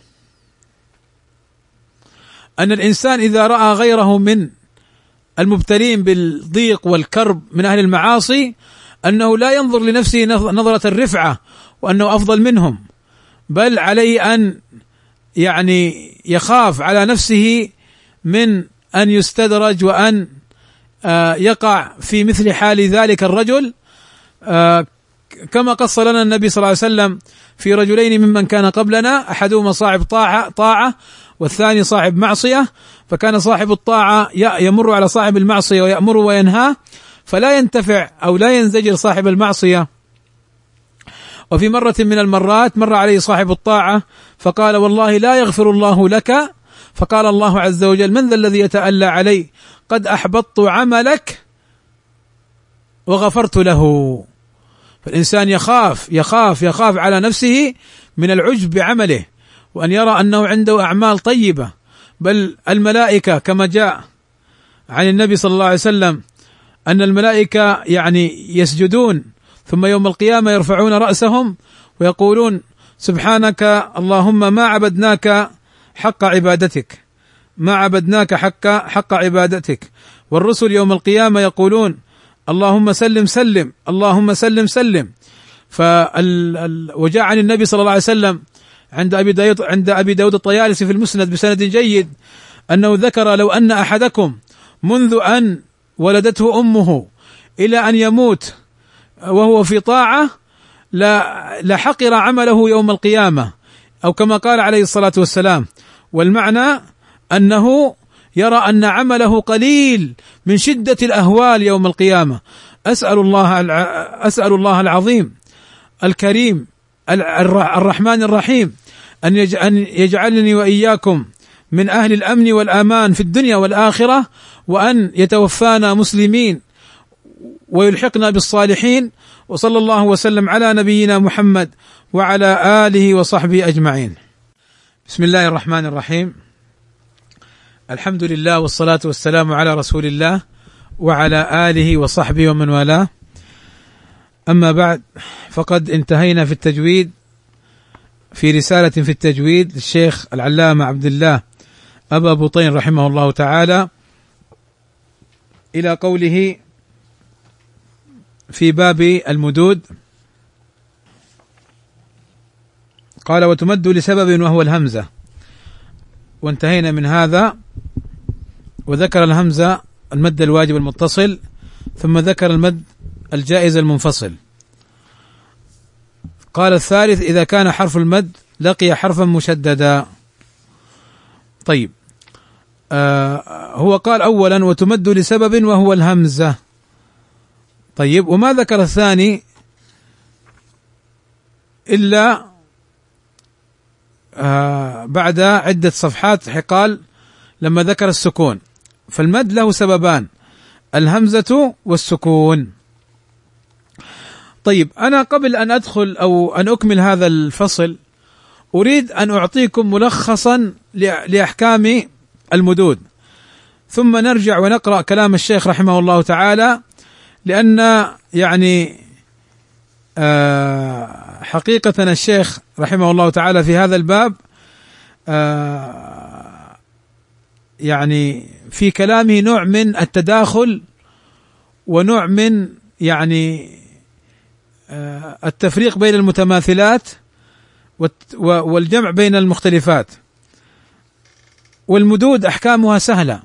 أن الإنسان إذا رأى غيره من المبتلين بالضيق والكرب من أهل المعاصي أنه لا ينظر لنفسه نظرة الرفعة وأنه أفضل منهم، بل عليه أن يعني يخاف على نفسه من أن يستدرج وأن يقع في مثل حال ذلك الرجل، كما قص لنا النبي صلى الله عليه وسلم في رجلين ممن كان قبلنا، أحدهما صاحب طاعة, طاعة والثاني صاحب معصية، فكان صاحب الطاعة يمر على صاحب المعصية ويأمر وينهى فلا ينتفع أو لا ينزجر صاحب المعصية. وفي مرة من المرات مر عليه صاحب الطاعة فقال والله لا يغفر الله لك، فقال الله عز وجل من ذا الذي يتألى علي؟ قد أحبطت عملك وغفرت له. فالإنسان يخاف يخاف يخاف على نفسه من العجب بعمله وأن يرى أنه عنده أعمال طيبة، بل الملائكة كما جاء عن النبي صلى الله عليه وسلم أن الملائكة يعني يسجدون ثم يوم القيامة يرفعون رأسهم ويقولون سبحانك اللهم ما عبدناك حق عبادتك، ما عبدناك حق حق عبادتك. والرسل يوم القيامة يقولون اللهم سلم سلم اللهم سلم سلم. فال وجاء عن النبي صلى الله عليه وسلم عند أبي داود عند أبي داود الطيالسي في المسند بسند جيد أنه ذكر لو أن أحدكم منذ أن ولدته أمه إلى أن يموت وهو في طاعة لحقر عمله يوم القيامة، أو كما قال عليه الصلاة والسلام. والمعنى أنه يرى أن عمله قليل من شدة الأهوال يوم القيامة. أسأل الله أسأل الله العظيم الكريم الرحمن الرحيم أن يجعلني وإياكم من أهل الأمن والأمان في الدنيا والآخرة، وأن يتوفانا مسلمين ويلحقنا بالصالحين. وصلى الله وسلم على نبينا محمد وعلى آله وصحبه أجمعين. بسم الله الرحمن الرحيم. الحمد لله والصلاة والسلام على رسول الله وعلى آله وصحبه ومن والاه. أما بعد، فقد انتهينا في التجويد في رسالة في التجويد للشيخ العلامة عبد الله أبا بطين رحمه الله تعالى إلى قوله في باب المدود، قال وتمد لسبب وهو الهمزة، وانتهينا من هذا وذكر الهمزة المد الواجب المتصل، ثم ذكر المد الجائز المنفصل. قال الثالث إذا كان حرف المد لقي حرفا مشددا. طيب آه هو قال أولا وتمد لسبب وهو الهمزة. طيب وما ذكر الثاني إلا آه بعد عدة صفحات قال لما ذكر السكون، فالمد له سببان الهمزة والسكون. طيب أنا قبل أن أدخل أو أن أكمل هذا الفصل أريد أن أعطيكم ملخصا لأحكام المدود، ثم نرجع ونقرأ كلام الشيخ رحمه الله تعالى، لأن يعني آه حقيقة الشيخ رحمه الله تعالى في هذا الباب آه يعني في كلامه نوع من التداخل ونوع من يعني آه التفريق بين المتماثلات والجمع بين المختلفات. والمدود أحكامها سهلة،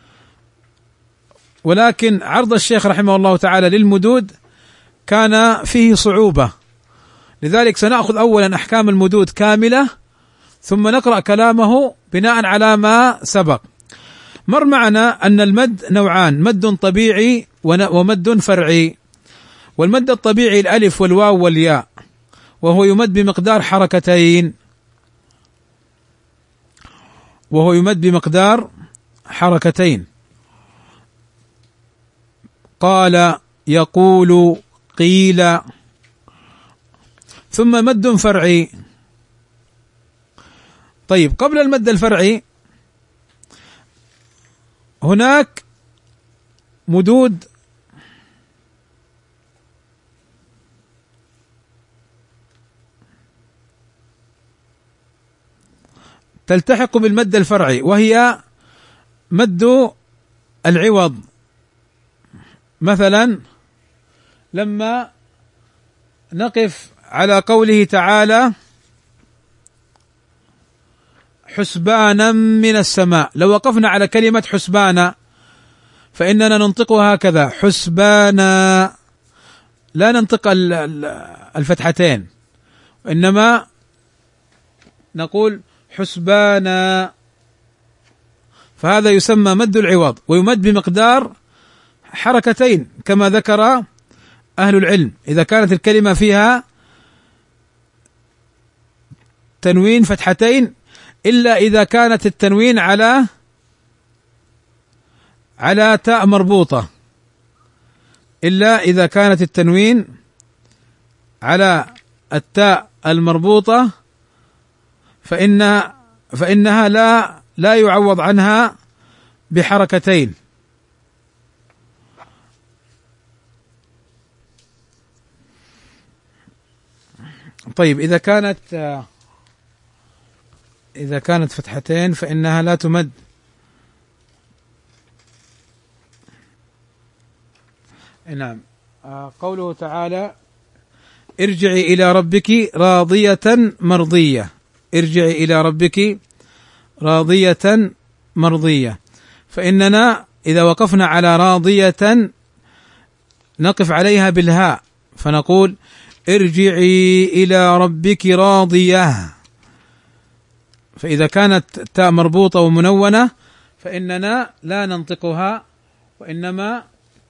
ولكن عرض الشيخ رحمه الله تعالى للمدود كان فيه صعوبة، لذلك سنأخذ أولا أحكام المدود كاملة ثم نقرأ كلامه بناء على ما سبق. مر معنا أن المد نوعان، مد طبيعي ومد فرعي. والمد الطبيعي الألف والواو والياء، وهو يمد بمقدار حركتين وهو يمد بمقدار حركتين قال يقول قيل. ثم مد فرعي طيب قبل المد الفرعي هناك مدود تلتحق بالمد الفرعي، وهي مد العوض. مثلا لما نقف على قوله تعالى حسبانا من السماء، لو وقفنا على كلمة حسبانا فإننا ننطقها هكذا حسبانا، لا ننطق الفتحتين، وإنما نقول حسبانا، فهذا يسمى مد العوض، ويمد بمقدار حركتين كما ذكر أهل العلم، إذا كانت الكلمة فيها تنوين فتحتين، إلا إذا كانت التنوين على على تاء مربوطة، إلا إذا كانت التنوين على التاء المربوطة فإن فإنها لا لا يعوض عنها بحركتين. طيب إذا كانت إذا كانت فتحتين فإنها لا تمد. نعم، قوله تعالى ارجعي إلى ربك راضية مرضية، ارجعي إلى ربك راضية مرضية، فإننا إذا وقفنا على راضية نقف عليها بالهاء فنقول ارجعي إلى ربك راضية، فإذا كانت تاء مربوطة ومنونة فإننا لا ننطقها، وإنما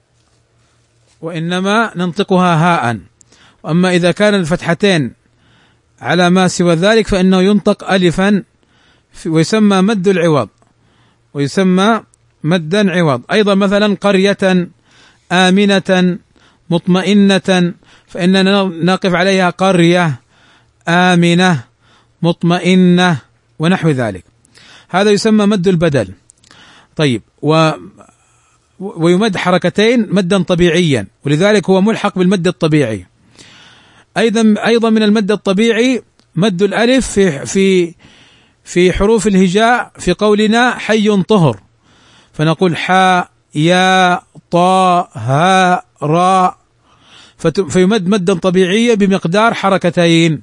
وإنما ننطقها هاء. وأما إذا كان الفتحتين على ما سوى ذلك فإنه ينطق ألفا، ويسمى مد العوض، ويسمى مدا عوض. أيضا مثلا قرية آمنة مطمئنة فإننا نقف عليها قرية آمنة مطمئنة ونحو ذلك، هذا يسمى مد البدل. طيب و ويمد حركتين مدا طبيعيا، ولذلك هو ملحق بالمد الطبيعي. أيضا أيضا من المد الطبيعي مد الألف في في في حروف الهجاء، في قولنا حي طهر فنقول حاء ياء طاء هاء راء، فيمد مدا طبيعيا بمقدار حركتين.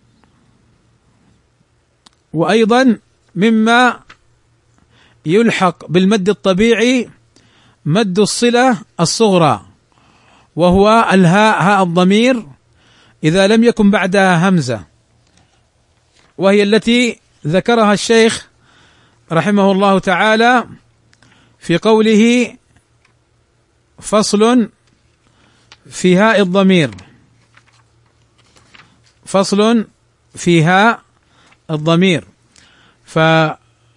وأيضا مما يلحق بالمد الطبيعي مد الصلة الصغرى، وهو الهاء هاء الضمير إذا لم يكن بعدها همزة، وهي التي ذكرها الشيخ رحمه الله تعالى في قوله فصل في هاء الضمير، فصل في هاء الضمير، فهاء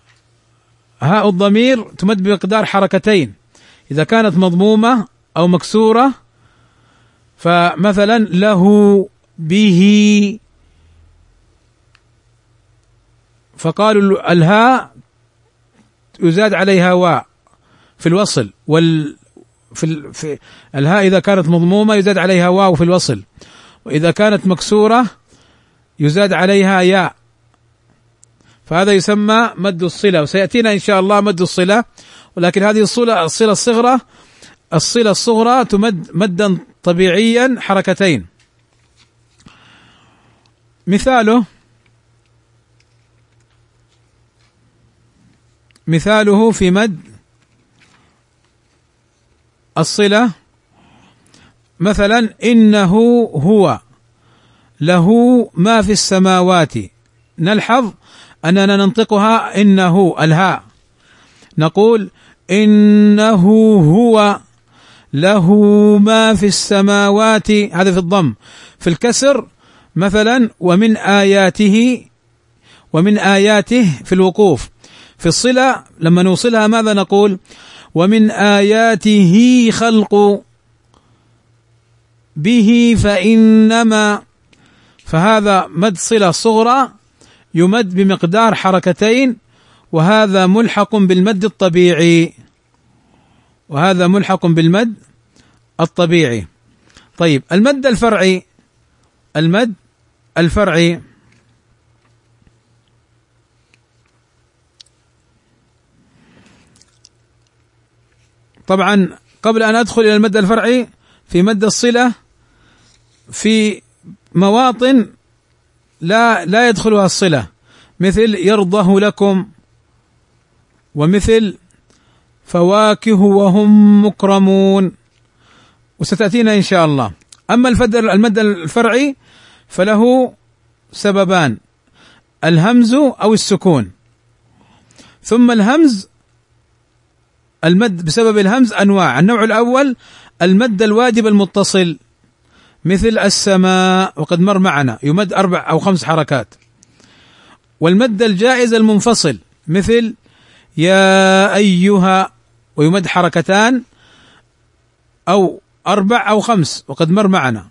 الضمير تمد بمقدار حركتين إذا كانت مضمومة أو مكسورة، فمثلا له به، فقالوا الهاء يزاد عليها واو في الوصل، وال في, في الهاء إذا كانت مضمومة يزاد عليها واو في الوصل، وإذا كانت مكسورة يزاد عليها ياء، فهذا يسمى مد الصلة، وسيأتينا إن شاء الله مد الصلة. ولكن هذه الصلة الصلة الصغرى الصلة الصغرى تمد مدا طبيعيا حركتين. مثاله مثاله في مد الصلة مثلا إنه هو له ما في السماوات، نلحظ أننا ننطقها إنه الهاء، نقول إنه هو له ما في السماوات، هذا في الضم. في الكسر مثلا ومن آياته، ومن آياته في الوقوف. في الصلة لما نوصلها ماذا نقول؟ ومن آياته خلق به فإنما، فهذا مد صلة صغرى يمد بمقدار حركتين، وهذا ملحق بالمد الطبيعي، وهذا ملحق بالمد الطبيعي. طيب المد الفرعي، المد الفرعي طبعا قبل أن أدخل إلى المد الفرعي، في مد الصلة في مواطن لا لا يدخلها الصلة، مثل يرضه لكم، ومثل فواكه وهم مكرمون، وستأتينا إن شاء الله. أما المد الفرعي فله سببان: الهمز أو السكون. ثم الهمز، المد بسبب الهمز أنواع. النوع الأول المد الواجب المتصل، مثل السماء، وقد مر معنا يمد أربع أو خمس حركات. والمد الجائز المنفصل، مثل يا أيها، ويمد حركتان أو أربع أو خمس، وقد مر معنا.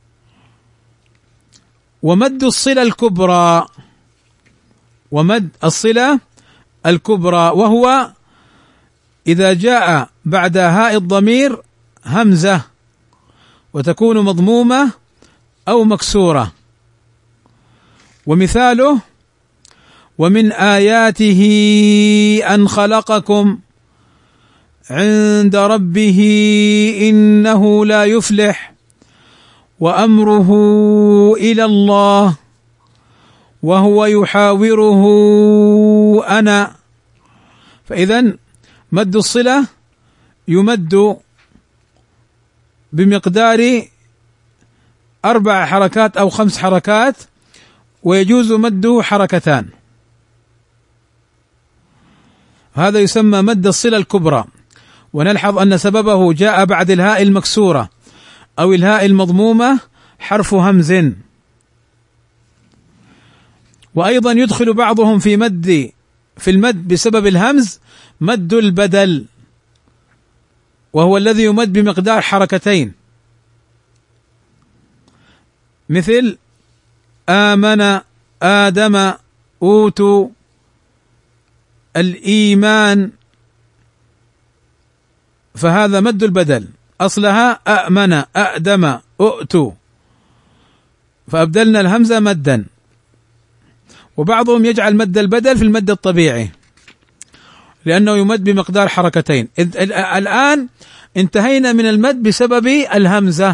ومد الصلة الكبرى، ومد الصلة الكبرى وهو إذا جاء بعد هاء الضمير همزة، وتكون مضمومة أو مكسورة. ومثاله: ومن آياته أن خلقكم عند ربه إنه لا يفلح وأمره إلى الله وهو يحاوره أنا. فإذن مد الصلة يمد بمقدار أربع حركات أو خمس حركات، ويجوز مده حركتان، هذا يسمى مد الصلة الكبرى. ونلحظ أن سببه جاء بعد الهاء المكسورة أو الهاء المضمومة حرف همز. وأيضا يدخل بعضهم في مد في المد بسبب الهمز مد البدل، وهو الذي يمد بمقدار حركتين، مثل آمن، آدم، أوتوا، الإيمان، فهذا مد البدل، أصلها أأمن، أأدم، أؤتوا، فأبدلنا الهمزة مدا. وبعضهم يجعل مد البدل في المد الطبيعي لأنه يمد بمقدار حركتين. الآن انتهينا من المد بسبب الهمزة،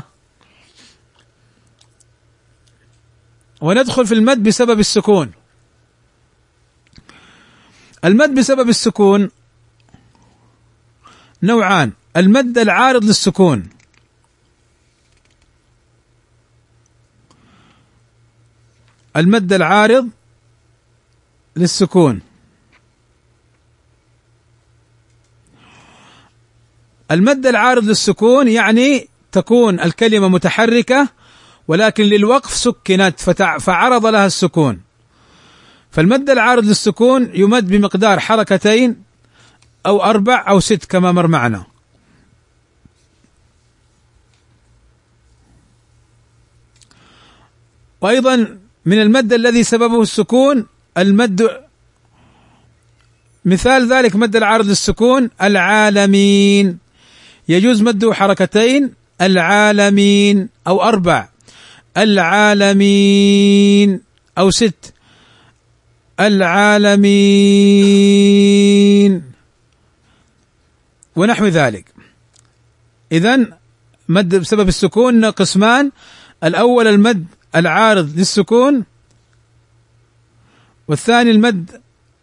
وندخل في المد بسبب السكون. المد بسبب السكون نوعان: المد العارض للسكون، المد العارض للسكون. المد العارض للسكون يعني تكون الكلمة متحركة ولكن للوقف سكنت فعرض لها السكون، فالمد العارض للسكون يمد بمقدار حركتين أو أربع أو ست كما مر معنا. وأيضا من المد الذي سببه السكون المد، مثال ذلك مد العارض للسكون العالمين، يجوز مده حركتين، العالمين، أو أربع، العالمين، أو ست، العالمين، ونحو ذلك. إذن مد بسبب السكون قسمان: الأول المد العارض للسكون، والثاني المد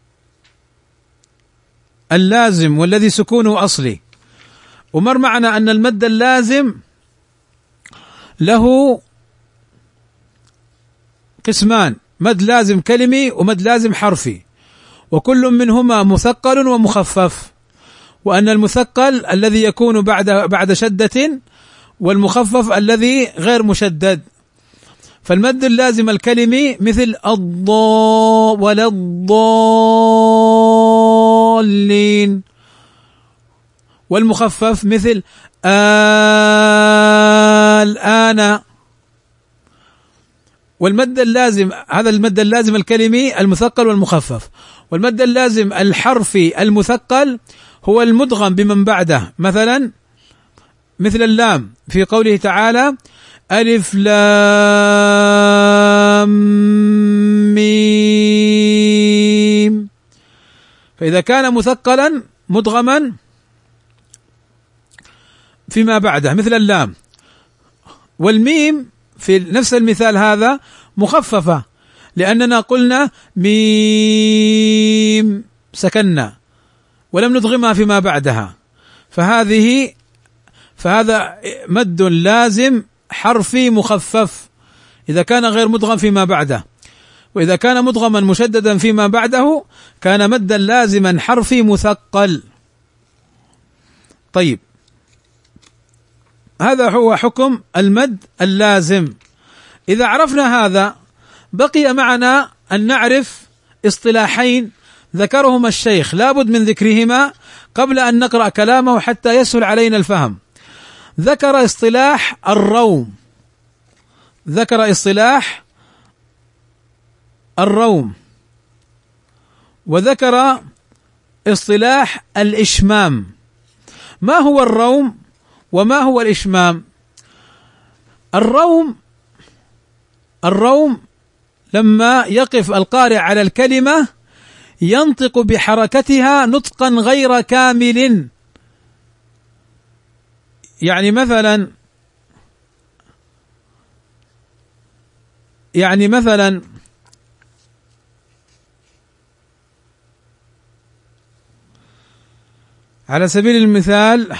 اللازم والذي سكونه أصلي. ومر معنا أن المد اللازم له قسمان: مد لازم كلمي ومد لازم حرفي، وكل منهما مثقل ومخفف، وأن المثقل الذي يكون بعد بعد شدة، والمخفف الذي غير مشدد. فالمد اللازم الكلمي مثل الضاء ولا الضالين، والمخفف مثل الآن. والمد اللازم هذا المد اللازم الكلمي المثقل والمخفف، والمد اللازم الحرفي المثقل هو المدغم بمن بعده، مثلا مثل اللام في قوله تعالى ألف لام ميم، فإذا كان مثقلا مدغما فيما بعده مثل اللام. والميم في نفس المثال هذا مخففة، لأننا قلنا ميم سكننا ولم ندغمها فيما بعدها، فهذه فهذا مد لازم حرفي مخفف إذا كان غير مدغم فيما بعده، وإذا كان مدغما مشددا فيما بعده كان مدا لازما حرفي مثقل. طيب، هذا هو حكم المد اللازم. إذا عرفنا هذا بقي معنا أن نعرف اصطلاحين ذكرهما الشيخ لابد من ذكرهما قبل أن نقرأ كلامه حتى يسهل علينا الفهم. ذكر اصطلاح الروم، ذكر اصطلاح الروم وذكر اصطلاح الإشمام. ما هو الروم وما هو الإشمام؟ الروم الروم لما يقف القارئ على الكلمة ينطق بحركتها نطقا غير كامل، يعني مثلا يعني مثلا على سبيل المثال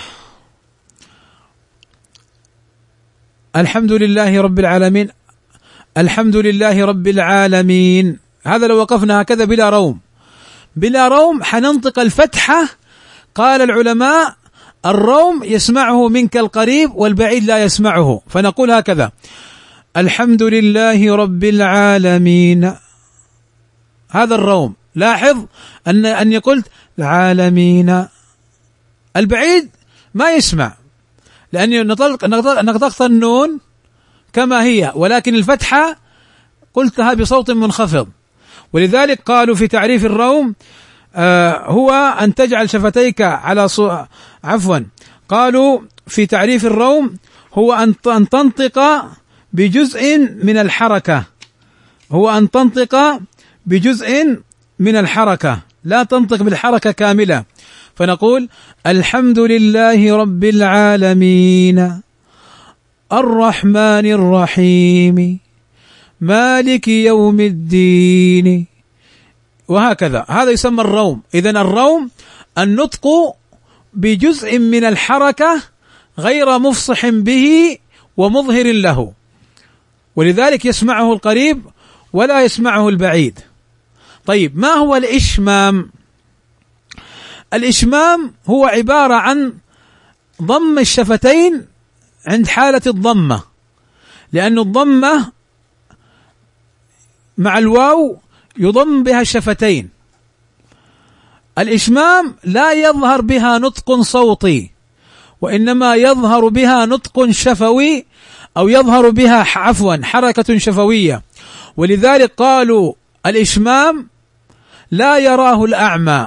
الحمد لله رب العالمين، الحمد لله رب العالمين، هذا لو وقفنا هكذا بلا روم بلا روم حننطق الفتحة. قال العلماء الروم يسمعه منك القريب والبعيد لا يسمعه، فنقول هكذا الحمد لله رب العالمين، هذا الروم. لاحظ أن أني قلت العالمين، البعيد ما يسمع لأني نطلق نطقت النون كما هي، ولكن الفتحة قلتها بصوت منخفض. ولذلك قالوا في تعريف الروم آه هو أن تجعل شفتيك على صو... عفوا قالوا في تعريف الروم هو أن تنطق بجزء من الحركة، هو أن تنطق بجزء من الحركة، لا تنطق بالحركة كاملة. فنقول الحمد لله رب العالمين الرحمن الرحيم مالك يوم الدين، وهكذا. هذا يسمى الروم. إذن الروم النطق بجزء من الحركة غير مفصح به ومظهر له، ولذلك يسمعه القريب ولا يسمعه البعيد. طيب، ما هو الإشمام؟ الإشمام هو عبارة عن ضم الشفتين عند حالة الضمة، لأن الضمة مع الواو يضم بها الشفتين. الإشمام لا يظهر بها نطق صوتي، وإنما يظهر بها نطق شفوي أو يظهر بها عفوا حركة شفوية. ولذلك قالوا الإشمام لا يراه الأعمى.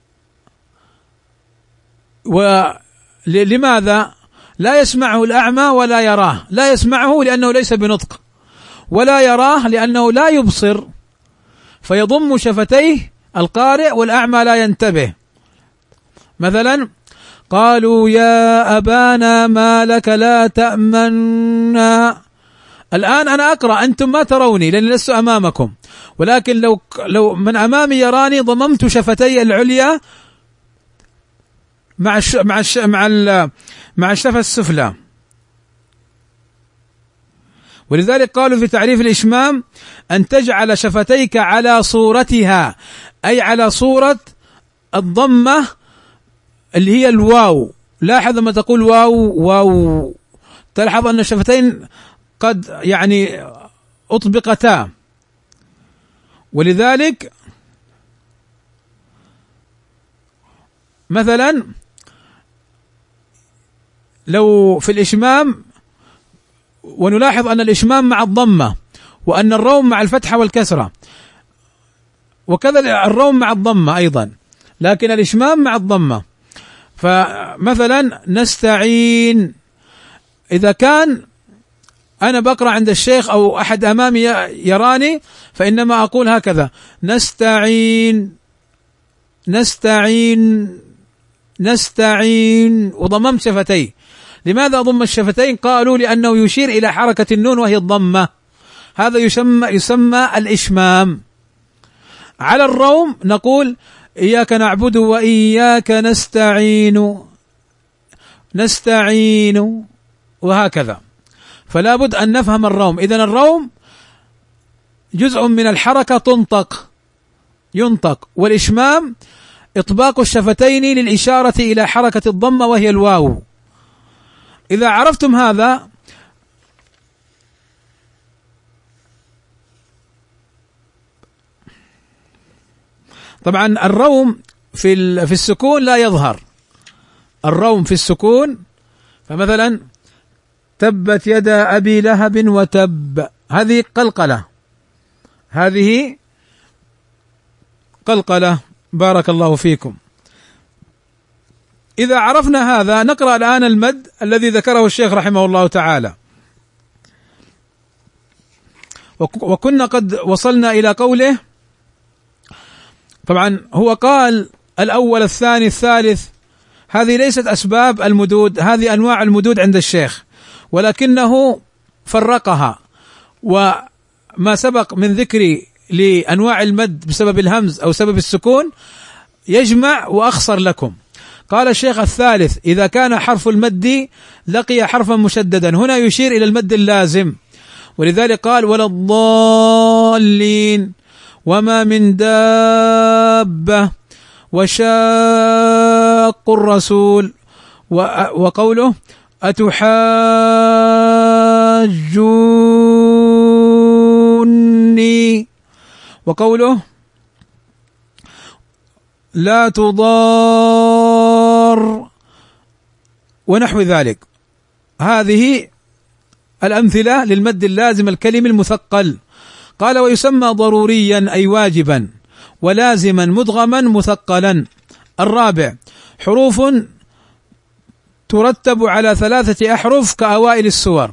ولماذا لا يسمعه الأعمى ولا يراه؟ لا يسمعه لأنه ليس بنطق، ولا يراه لأنه لا يبصر، فيضم شفتيه القارئ والأعمى لا ينتبه. مثلا قالوا يا أبانا ما لك لا تأمنا. الآن أنا أقرأ، أنتم ما تروني لأني لست أمامكم، ولكن لو لو من أمامي يراني ضممت شفتي العليا مع الش مع الش مع ال مع الشفة السفلى. ولذلك قالوا في تعريف الإشمام أن تجعل شفتيك على صورتها، أي على صورة الضمة اللي هي الواو. لاحظ لما تقول واو واو تلحظ أن الشفتين قد يعني أطبقتا. ولذلك مثلا لو في الإشمام، ونلاحظ أن الإشمام مع الضمة، وأن الروم مع الفتحة والكسرة، وكذا الروم مع الضمة أيضا، لكن الإشمام مع الضمة. فمثلا نستعين، إذا كان أنا بقرأ عند الشيخ أو أحد أمامي يراني فإنما أقول هكذا: نستعين نستعين نستعين، وضممت شفتي. لماذا أضم الشفتين؟ قالوا لأنه يشير إلى حركة النون وهي الضمة، هذا يسمى يسمى الإشمام. على الروم نقول: إياك نعبد وإياك نستعين نستعين، وهكذا. فلا بد أن نفهم الروم. إذن الروم جزء من الحركة تنطق ينطق، والإشمام إطباق الشفتين للإشارة إلى حركة الضمة وهي الواو. إذا عرفتم هذا طبعا الروم في في السكون لا يظهر، الروم في السكون. فمثلا تبت يدا أبي لهب وتب، هذه قلقلة، هذه قلقلة. بارك الله فيكم. إذا عرفنا هذا نقرأ الآن المد الذي ذكره الشيخ رحمه الله تعالى. وكنا قد وصلنا إلى قوله، طبعا هو قال الأول الثاني الثالث، هذه ليست أسباب المدود، هذه أنواع المدود عند الشيخ، ولكنه فرقها. وما سبق من ذكري لأنواع المد بسبب الهمز أو سبب السكون يجمع وأخصر لكم. قال الشيخ الثالث: إذا كان حرف المد لقي حرفا مشددا، هنا يشير إلى المد اللازم، ولذلك قال: ولا الضالين، وما من دابة، وشاق الرسول، وقوله: أتحاجوني، وقوله: لا تضار، ونحو ذلك. هذه الأمثلة للمد اللازم الكلمي المثقل. قال: ويسمى ضروريا أي واجبا، ولازما مدغما مثقلا. الرابع: حروف ترتب على ثلاثة أحرف كأوائل السور،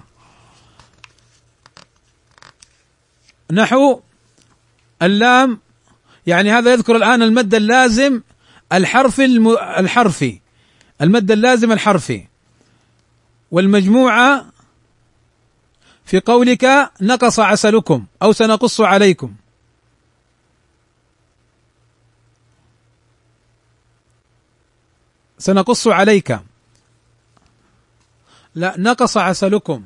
نحو اللام، يعني هذا يذكر الآن المد اللازم الحرف الحرفي، المد اللازم الحرفي. والمجموعة في قولك: نقص عسلكم أو سنقص عليكم، سنقص عليك، لا، نقص عسلكم،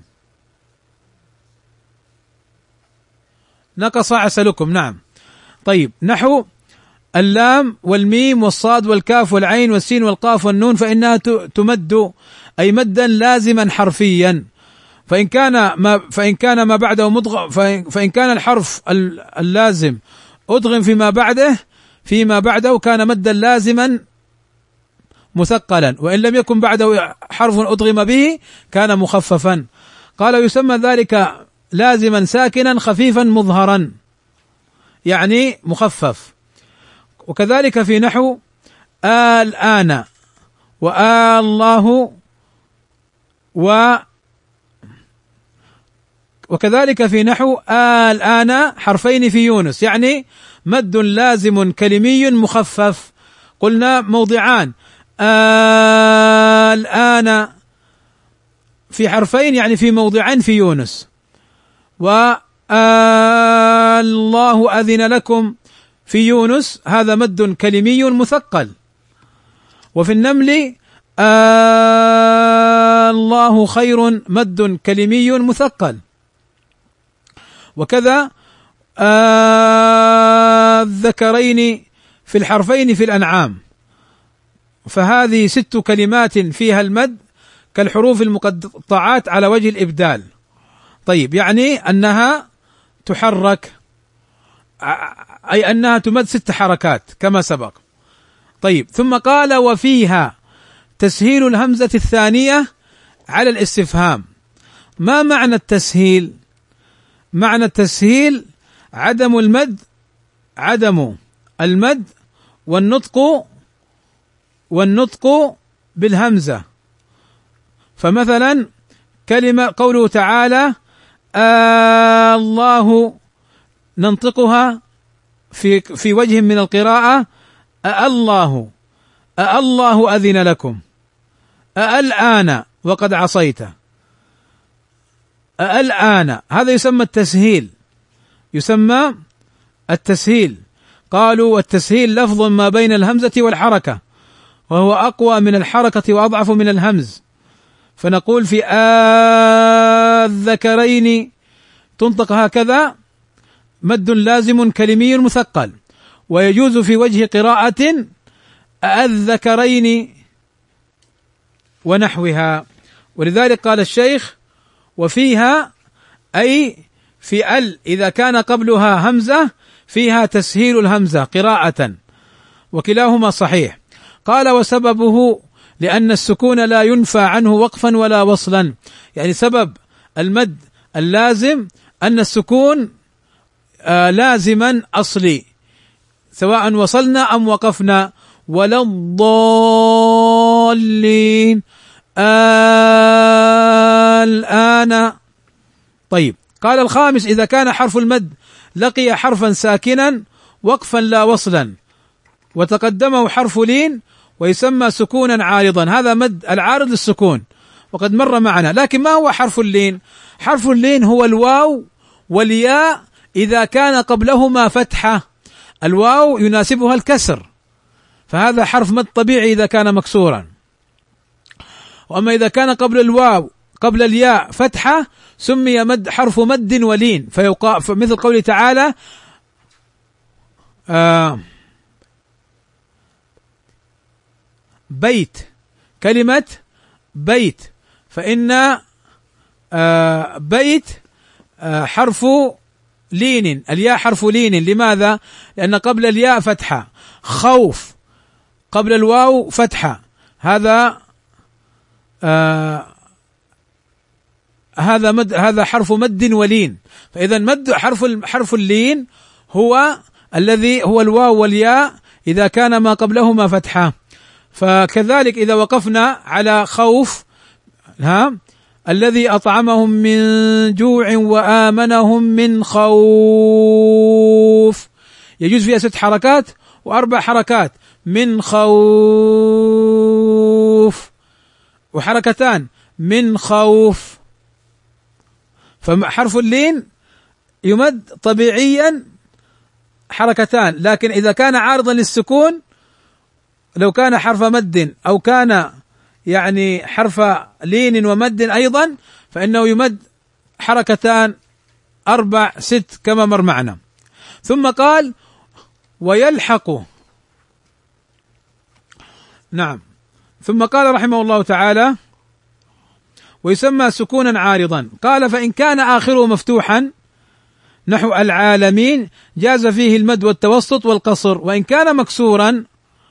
نقص عسلكم، نعم. طيب، نحو اللام والميم والصاد والكاف والعين والسين والقاف والنون، فإنها تمد أي مدا لازما حرفيا. فإن كان ما فإن كان ما بعده مدغم، فإن كان الحرف اللازم أدغم فيما بعده فيما بعده كان مدا لازما مثقلا، وإن لم يكن بعده حرف أدغم به كان مخففا. قال: يسمى ذلك لازما ساكنا خفيفا مظهرا، يعني مخفف. وكذلك في نحو الآن والله، و وكذلك في نحو الآن حرفين في يونس، يعني مد لازم كلمي مخفف. قلنا موضعان: الآن في حرفين، يعني في موضعين في يونس. والله أذن لكم في يونس، هذا مد كلمي مثقل. وفي النمل الله خير، مد كلمي مثقل. وكذا الذكرين في الحرفين في الأنعام. فهذه ست كلمات فيها المد كالحروف المقطعات على وجه الإبدال. طيب، يعني أنها تحرك، أي أنها تمد ست حركات كما سبق. طيب، ثم قال: وفيها تسهيل الهمزة الثانية على الاستفهام. ما معنى التسهيل؟ معنى التسهيل عدم المد عدم المد والنطق والنطق بالهمزة. فمثلا كلمة قوله تعالى آه الله ننطقها في في وجه من القراءة آه الله آه الله أذن لكم آه الآن وقد عصيت آه الآن، هذا يسمى التسهيل، يسمى التسهيل. قالوا التسهيل لفظ ما بين الهمزة والحركة، وهو أقوى من الحركة وأضعف من الهمز. فنقول في الذكرين تنطق هكذا مد لازم كلمي مثقل، ويجوز في وجه قراءة الذكرين ونحوها. ولذلك قال الشيخ وفيها أي في ال إذا كان قبلها همزة فيها تسهيل الهمزة قراءة، وكلاهما صحيح. قال وسببه لأن السكون لا ينفى عنه وقفا ولا وصلا، يعني سبب المد اللازم أن السكون آه لازما أصلي سواء وصلنا أم وقفنا. ولا الضالين آه الآن. طيب قال الخامس إذا كان حرف المد لقي حرفا ساكنا وقفا لا وصلا وتقدمه حرف لين ويسمى سكونا عارضا، هذا مد العارض للسكون وقد مر معنا. لكن ما هو حرف اللين؟ حرف اللين هو الواو والياء إذا كان قبلهما فتحة، الواو يناسبها الكسر، فهذا حرف مد طبيعي إذا كان مكسورا. وأما إذا كان قبل الواو قبل الياء فتحة سمي مد حرف مد ولين، فيقال مثل قوله تعالى آه بيت، كلمة بيت، فإن آه بيت آه حرف لين، الياء حرف لين. لماذا؟ لأن قبل الياء فتحة. خوف قبل الواو فتحة، هذا آه هذا مد، هذا حرف مد ولين. فإذا مد حرف حرف اللين هو الذي هو الواو والياء إذا كان ما قبلهما فتحة. فكذلك إذا وقفنا على خوف، ها الذي أطعمهم من جوع وآمنهم من خوف، يجوز فيها ست حركات وأربع حركات، من خوف، وحركتان من خوف. فحرف اللين يمد طبيعيا حركتان، لكن إذا كان عارضا للسكون لو كان حرف مد أو كان يعني حرف لين ومد أيضا فإنه يمد حركتان أربع ست كما مر معنا. ثم قال ويلحق، نعم، ثم قال رحمه الله تعالى ويسمى سكونا عارضا. قال فإن كان آخره مفتوحا نحو العالمين جاز فيه المد والتوسط والقصر، وإن كان مكسورا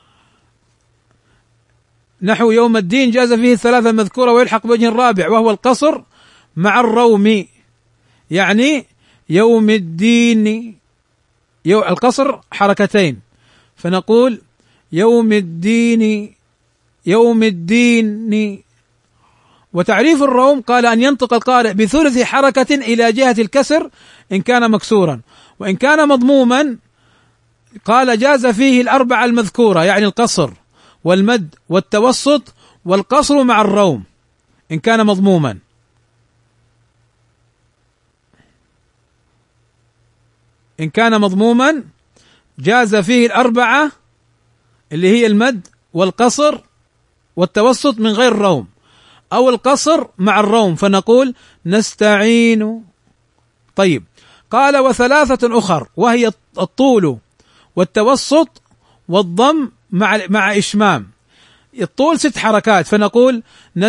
نحو يوم الدين جاز فيه الثلاثة المذكورة ويلحق بوجه الرابع وهو القصر مع الروم، يعني يوم الدين يو القصر حركتين، فنقول يوم الدين يوم الدين. وتعريف الروم قال أن ينطق القارئ بثلث حركة إلى جهة الكسر إن كان مكسورا، وإن كان مضموما قال جاز فيه الأربعة المذكورة، يعني القصر والمد والتوسط والقصر مع الروم إن كان مضموما. إن كان مضموما جاز فيه الأربعة اللي هي المد والقصر والتوسط من غير روم، أو القصر مع الروم، فنقول نستعين. طيب قال وثلاثة أخر وهي الطول والتوسط والضم مع مع إشمام. الطول ست حركات فنقول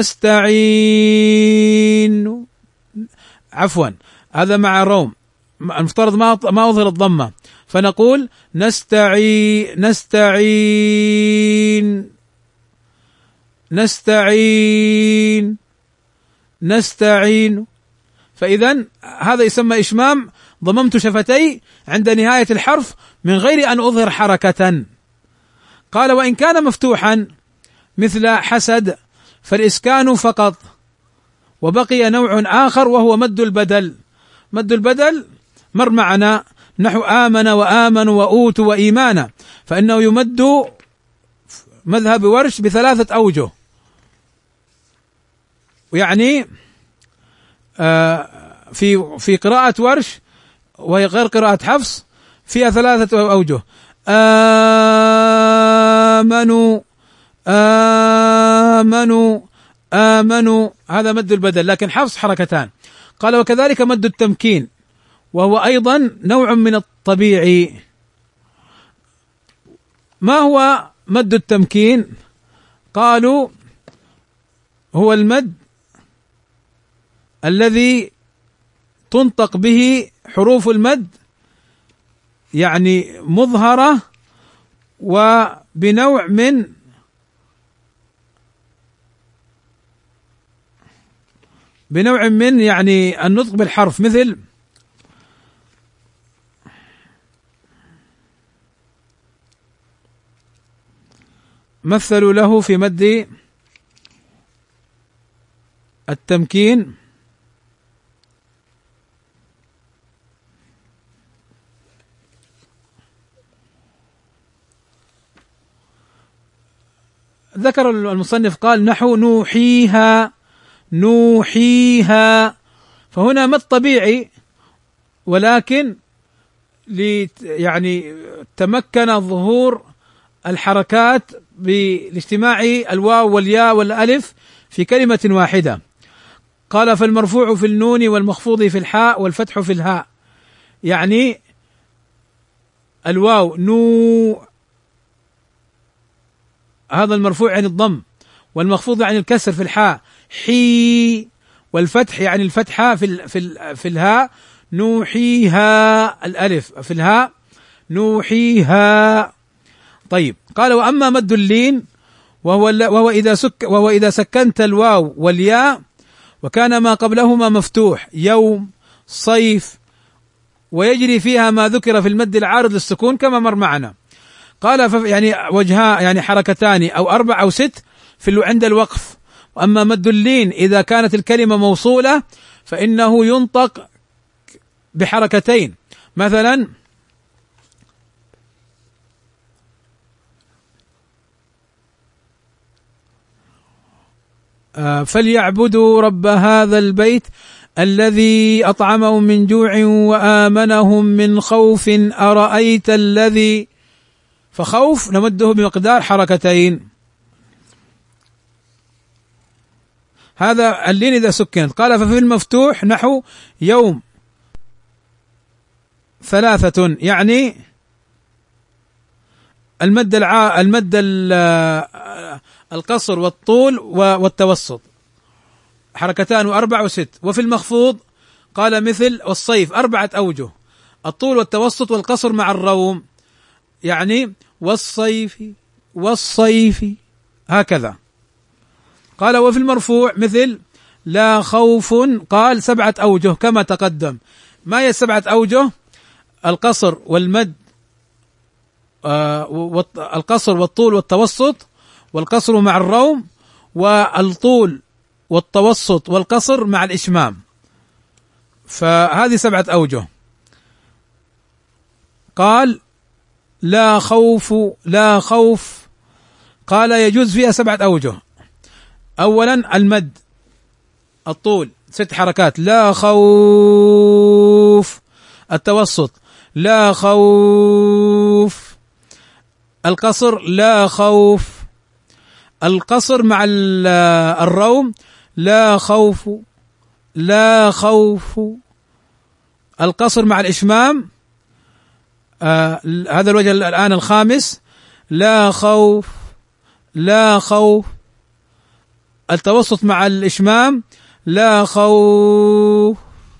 نستعين، عفوا هذا مع روم، المفترض ما ما أظهر الضمة، فنقول نستعين نستعين نستعين نستعين. فإذا هذا يسمى إشمام، ضممت شفتي عند نهاية الحرف من غير أن أظهر حركة. قال وإن كان مفتوحا مثل حسد فالإسكان فقط، وبقي نوع آخر وهو مد البدل. مد البدل مر معنا نحو آمن وآمنوا وأوتوا وإيمانا، فإنه يمد مذهب ورش بثلاثة أوجه، يعني في في قراءة ورش وهي غير قراءة حفص فيها ثلاثة أوجه: آمنوا آمنوا آمنوا، هذا مد البدل، لكن حفص حركتان. قال وكذلك مد التمكين، وهو أيضا نوع من الطبيعي. ما هو مد التمكين؟ قالوا هو المد الذي تنطق به حروف المد يعني مظهرة وبنوع من بنوع من يعني النطق بالحرف، مثل مثلوا له في مد التمكين ذكر المصنف قال نحو نوحيها نوحيها، فهنا مد طبيعي، ولكن لي يعني تمكن ظهور الحركات بالاجتماع الواو والياء والألف في كلمة واحدة. قال فالمرفوع في النون والمخفوض في الحاء والفتح في الهاء، يعني الواو نو هذا المرفوع عن الضم، والمخفوض عن الكسر في الحاء حي، والفتح يعني الفتحة في ال في ال في الهاء نوحيها، الألف في الهاء نوحيها. طيب قال وأما مد اللين وهو وهو إذا سك وهو إذا سكنت الواو والياء وكان ما قبلهما مفتوح، يوم صيف، ويجري فيها ما ذكر في المد العارض للسكون كما مر معنا. قال يعني وجها يعني حركتان أو أربع أو ست في عند الوقف. وأما مد اللين إذا كانت الكلمة موصولة فإنه ينطق بحركتين، مثلا فليعبدوا رب هذا البيت الذي أطعمهم من جوع وآمنهم من خوف أرأيت الذي، فخوف نمده بمقدار حركتين. هذا اللين إذا سكنت. قال ففي المفتوح نحو يوم ثلاثة، يعني المد الع... المد القصر والطول والتوسط حركتان وأربع وست. وفي المخفوض قال مثل والصيف أربعة أوجه: الطول والتوسط والقصر مع الروم، يعني والصيف والصيف هكذا. قال وفي المرفوع مثل لا خوف، قال سبعة أوجه كما تقدم. ما هي السبعة أوجه؟ القصر والمد آه القصر والطول والتوسط، والقصر مع الروم، والطول والتوسط والقصر مع الإشمام، فهذه سبعة أوجه. قال لا خوف لا خوف، قال يجوز فيها سبعة أوجه. أولا المد الطول ست حركات لا خوف، التوسط لا خوف، القصر لا خوف، القصر مع الروم لا خوف لا خوف، القصر مع الإشمام آه هذا الوجه الآن الخامس لا خوف لا خوف، التوسط مع الإشمام لا خوف،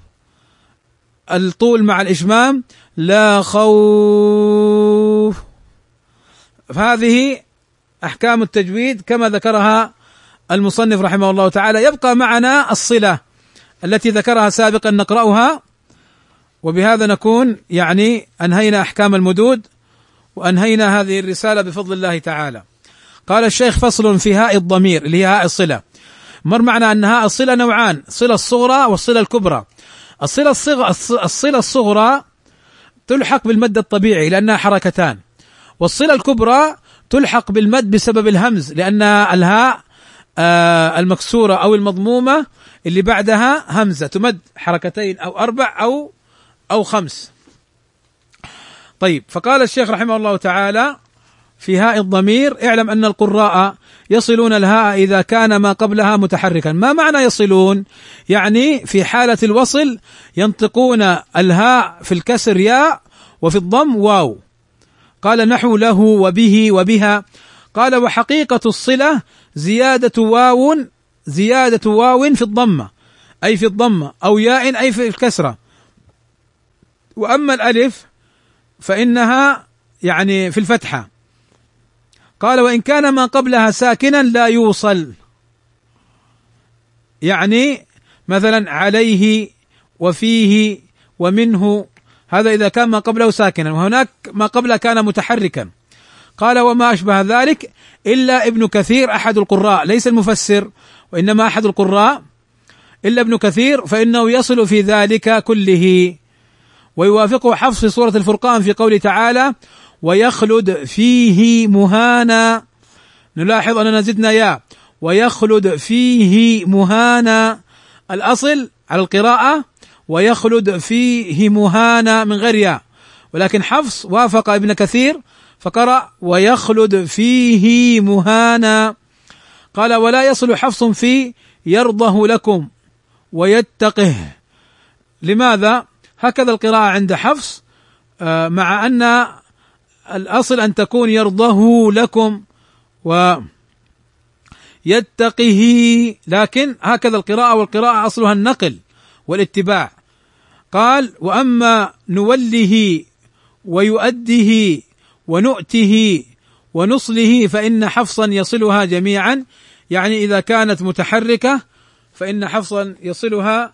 الطول مع الإشمام لا خوف. فهذه أحكام التجويد كما ذكرها المصنف رحمه الله تعالى. يبقى معنا الصلة التي ذكرها سابقا نقرأها، وبهذا نكون يعني أنهينا أحكام المدود وأنهينا هذه الرسالة بفضل الله تعالى. قال الشيخ: فصل في هاء الضمير اللي هي هاء الصلة. مر معنا أن هاء الصلة نوعان: الصلة الصغرى والصلة الكبرى. الصلة الصغرى الصلة الصغرى تلحق بالمد الطبيعي لأنها حركتان، والصلة الكبرى تلحق بالمد بسبب الهمز لأن الهاء آه المكسورة أو المضمومة اللي بعدها همزة تمد حركتين أو أربع أو أو خمس. طيب، فقال الشيخ رحمه الله تعالى: في هاء الضمير اعلم أن القراء يصلون الهاء إذا كان ما قبلها متحركا. ما معنى يصلون؟ يعني في حالة الوصل ينطقون الهاء في الكسر ياء وفي الضم واو. قال: نحو له وبه وبها. قال: وحقيقة الصلة زيادة واو زيادة واو في الضمة أي في الضمة، أو ياء أي في الكسرة. وأما الألف فإنها يعني في الفتحة. قال: وإن كان ما قبلها ساكنا لا يوصل، يعني مثلا عليه وفيه ومنه، هذا إذا كان ما قبله ساكنا، وهناك ما قبله كان متحركا. قال: وما أشبه ذلك إلا ابن كثير أحد القراء، ليس المفسر وإنما أحد القراء، إلا ابن كثير فإنه يصل في ذلك كله. ويوافقه حفص في سورة الفرقان في قوله تعالى: ويخلد فيه مهانا. نلاحظ أننا زدنا يا ويخلد فيه مهانا، الأصل على القراءة ويخلد فيه مهانا من غير يا، ولكن حفص وافق ابن كثير فقرأ ويخلد فيه مهانا. قال: ولا يصل حفص في يرضه لكم ويتقه. لماذا؟ هكذا القراءة عند حفص، مع أن الأصل أن تكون يرضه لكم ويتقه، لكن هكذا القراءة، والقراءة أصلها النقل والاتباع. قال: وأما نوله ويؤده ونؤته ونصله فإن حفصا يصلها جميعا، يعني إذا كانت متحركة فإن حفصا يصلها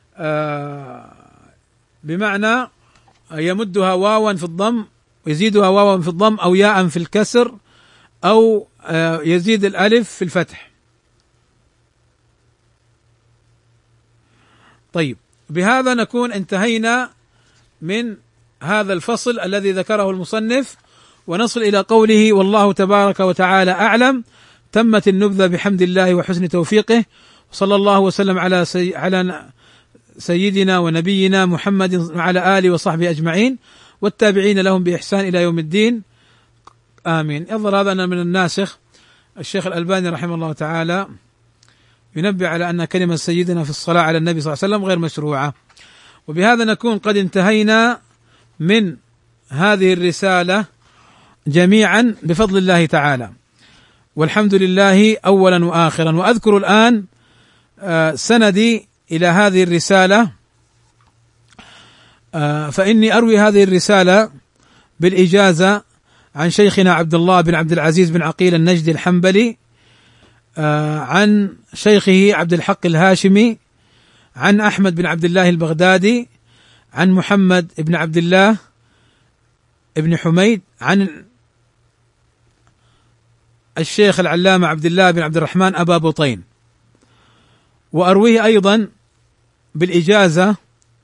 بمعنى يمدها واوا في الضم ويزيدها واوا في الضم أو ياء في الكسر أو يزيد الألف في الفتح. طيب، بهذا نكون انتهينا من هذا الفصل الذي ذكره المصنف، ونصل إلى قوله: والله تبارك وتعالى أعلم. تمت النبذة بحمد الله وحسن توفيقه، وصلى الله وسلم على سي... على سيدنا ونبينا محمد وعلى آله وصحبه أجمعين والتابعين لهم بإحسان إلى يوم الدين، آمين. يظهر هذا من الناسخ. الشيخ الألباني رحمه الله تعالى ينبه على أن كلمة سيدنا في الصلاة على النبي صلى الله عليه وسلم غير مشروعة. وبهذا نكون قد انتهينا من هذه الرسالة جميعا بفضل الله تعالى، والحمد لله أولا وآخرا. وأذكر الآن سندي إلى هذه الرسالة، فإني أروي هذه الرسالة بالإجازة عن شيخنا عبد الله بن عبد العزيز بن عقيل النجدي الحنبلي، عن شيخه عبد الحق الهاشمي، عن أحمد بن عبد الله البغدادي، عن محمد بن عبد الله ابن حميد، عن الشيخ العلامة عبد الله بن عبد الرحمن أبا بطين. وأرويه أيضا بالإجازة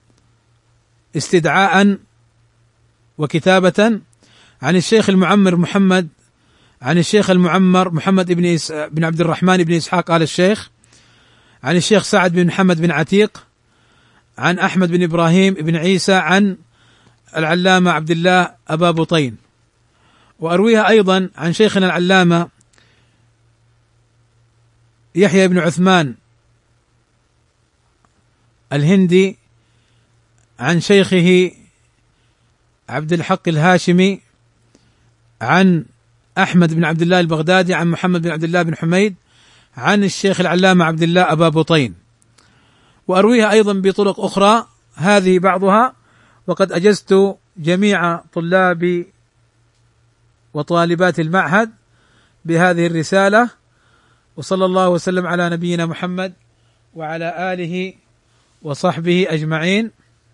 استدعاء وكتابة عن الشيخ المعمر محمد، عن الشيخ المعمر محمد بن إس... بن عبد الرحمن بن إسحاق آل الشيخ، عن الشيخ سعد بن محمد بن عتيق، عن أحمد بن إبراهيم بن عيسى، عن العلامة عبد الله أبا بطين. وأرويها أيضا عن شيخنا العلامة يحيى بن عثمان الهندي، عن شيخه عبد الحق الهاشمي، عن أحمد بن عبد الله البغدادي، عن محمد بن عبد الله بن حميد، عن الشيخ العلامة عبد الله أبا بطين. وأرويها أيضا بطرق أخرى، هذه بعضها، وقد أجزت جميع طلاب وطالبات المعهد بهذه الرسالة. وصلى الله وسلم على نبينا محمد وعلى آله وصحبه أجمعين.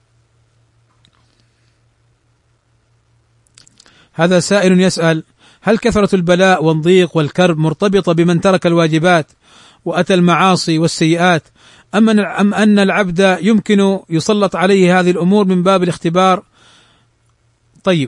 هذا سائل يسأل: هل كثرة البلاء والضيق والكرب مرتبطة بمن ترك الواجبات وأتى المعاصي والسيئات، أم أن العبد يمكن يسلط عليه هذه الأمور من باب الاختبار؟ طيب،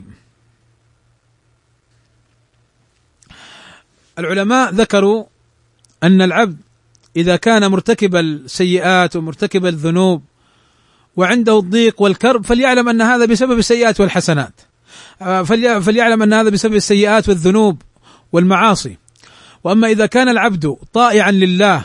العلماء ذكروا أن العبد إذا كان مرتكب السيئات ومرتكب الذنوب وعنده الضيق والكرب فليعلم أن هذا بسبب السيئات والحسنات، فليعلم أن هذا بسبب السيئات والذنوب والمعاصي. وأما إذا كان العبد طائعا لله،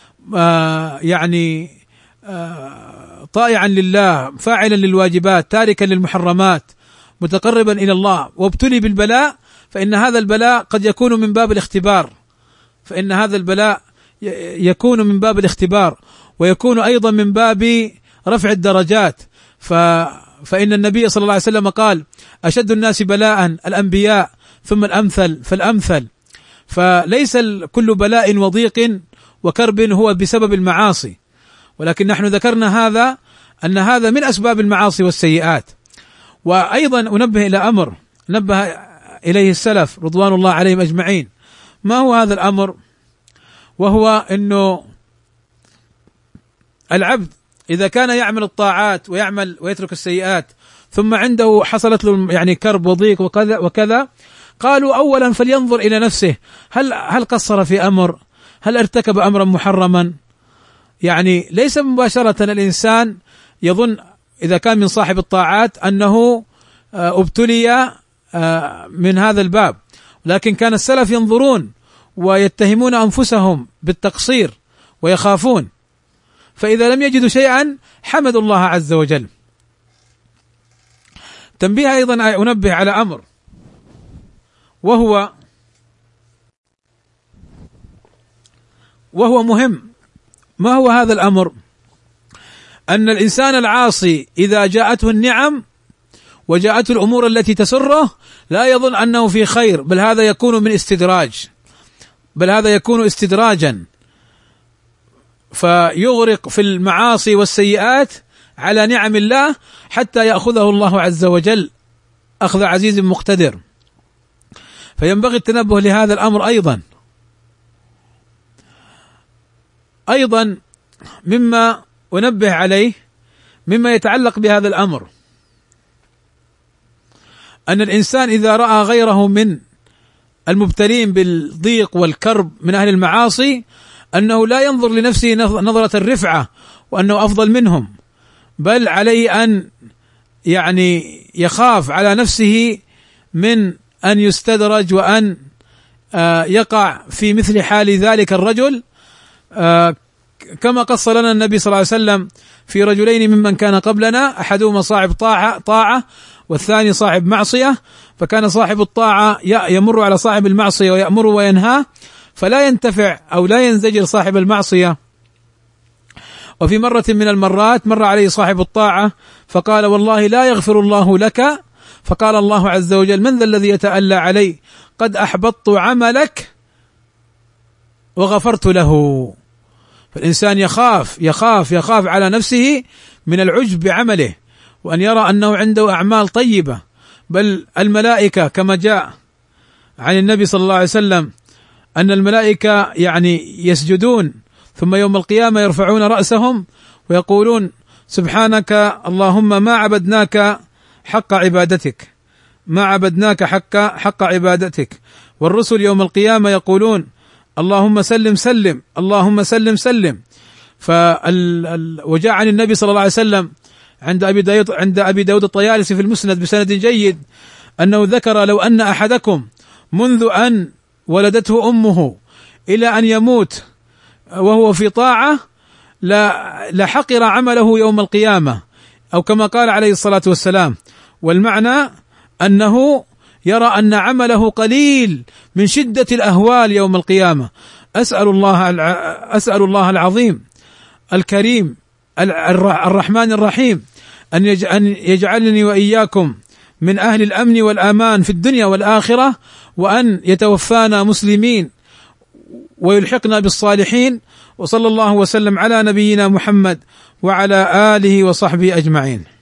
يعني طائعا لله، فاعلا للواجبات، تاركا للمحرمات، متقربا إلى الله، وابتلي بالبلاء، فإن هذا البلاء قد يكون من باب الاختبار، فإن هذا البلاء يكون من باب الاختبار، ويكون أيضا من باب رفع الدرجات. ف فإن النبي صلى الله عليه وسلم قال: أشد الناس بلاء الأنبياء ثم الأمثل فالأمثل. فليس كل بلاء وضيق وكرب هو بسبب المعاصي، ولكن نحن ذكرنا هذا أن هذا من أسباب المعاصي والسيئات. وأيضا أنبه إلى أمر نبه إليه السلف رضوان الله عليهم أجمعين. ما هو هذا الأمر؟ وهو أنه العبد إذا كان يعمل الطاعات ويعمل ويترك السيئات ثم عنده حصلت له يعني كرب وضيق وكذا وكذا، قالوا أولا فلينظر إلى نفسه، هل هل قصر في أمر؟ هل ارتكب أمرا محرما؟ يعني ليس مباشرة الإنسان يظن إذا كان من صاحب الطاعات أنه ابتلي من هذا الباب، لكن كان السلف ينظرون ويتهمون أنفسهم بالتقصير ويخافون، فإذا لم يجدوا شيئا حمدوا الله عز وجل. تنبيه أيضا أنبه على أمر، وهو وهو مهم. ما هو هذا الأمر؟ أن الإنسان العاصي إذا جاءته النعم وجاءته الأمور التي تسره لا يظن أنه في خير، بل هذا يكون من استدراج، بل هذا يكون استدراجا، فيغرق في المعاصي والسيئات على نعم الله حتى يأخذه الله عز وجل أخذ عزيز مقتدر. فينبغي التنبه لهذا الأمر. أيضا أيضا مما أنبه عليه مما يتعلق بهذا الأمر، أن الإنسان إذا رأى غيره من المبتلين بالضيق والكرب من أهل المعاصي أنه لا ينظر لنفسه نظرة الرفعة وأنه أفضل منهم، بل عليه أن يعني يخاف على نفسه من أن يستدرج وأن يقع في مثل حال ذلك الرجل، كما قص لنا النبي صلى الله عليه وسلم في رجلين ممن كان قبلنا، أحدهما صاحب طاعة طاعة والثاني صاحب معصية، فكان صاحب الطاعة يمر على صاحب المعصية ويأمر وينهاه فلا ينتفع أو لا ينزجر صاحب المعصية. وفي مرة من المرات مر عليه صاحب الطاعة فقال: والله لا يغفر الله لك. فقال الله عز وجل: من ذا الذي يتألى علي؟ قد أحبطت عملك وغفرت له. فالإنسان يخاف يخاف يخاف على نفسه من العجب بعمله، وأن يرى أنه عنده أعمال طيبة. بل الملائكة كما جاء عن النبي صلى الله عليه وسلم أن الملائكة يعني يسجدون ثم يوم القيامة يرفعون رأسهم ويقولون: سبحانك اللهم ما عبدناك حق عبادتك، ما عبدناك حق حق عبادتك. والرسل يوم القيامة يقولون: اللهم سلم سلم، اللهم سلم سلم. فال وجاء عن النبي صلى الله عليه وسلم عند أبي داود عند أبي داود الطيالسي في المسند بسند جيد أنه ذكر: لو أن أحدكم منذ أن ولدته أمه إلى أن يموت وهو في طاعة لحقر عمله يوم القيامة، أو كما قال عليه الصلاة والسلام. والمعنى أنه يرى أن عمله قليل من شدة الأهوال يوم القيامة. أسأل الله أسأل الله العظيم الكريم الرحمن الرحيم أن يجعلني وإياكم من أهل الأمن والأمان في الدنيا والآخرة، وأن يتوفانا مسلمين ويلحقنا بالصالحين. وصلى الله وسلم على نبينا محمد وعلى آله وصحبه أجمعين.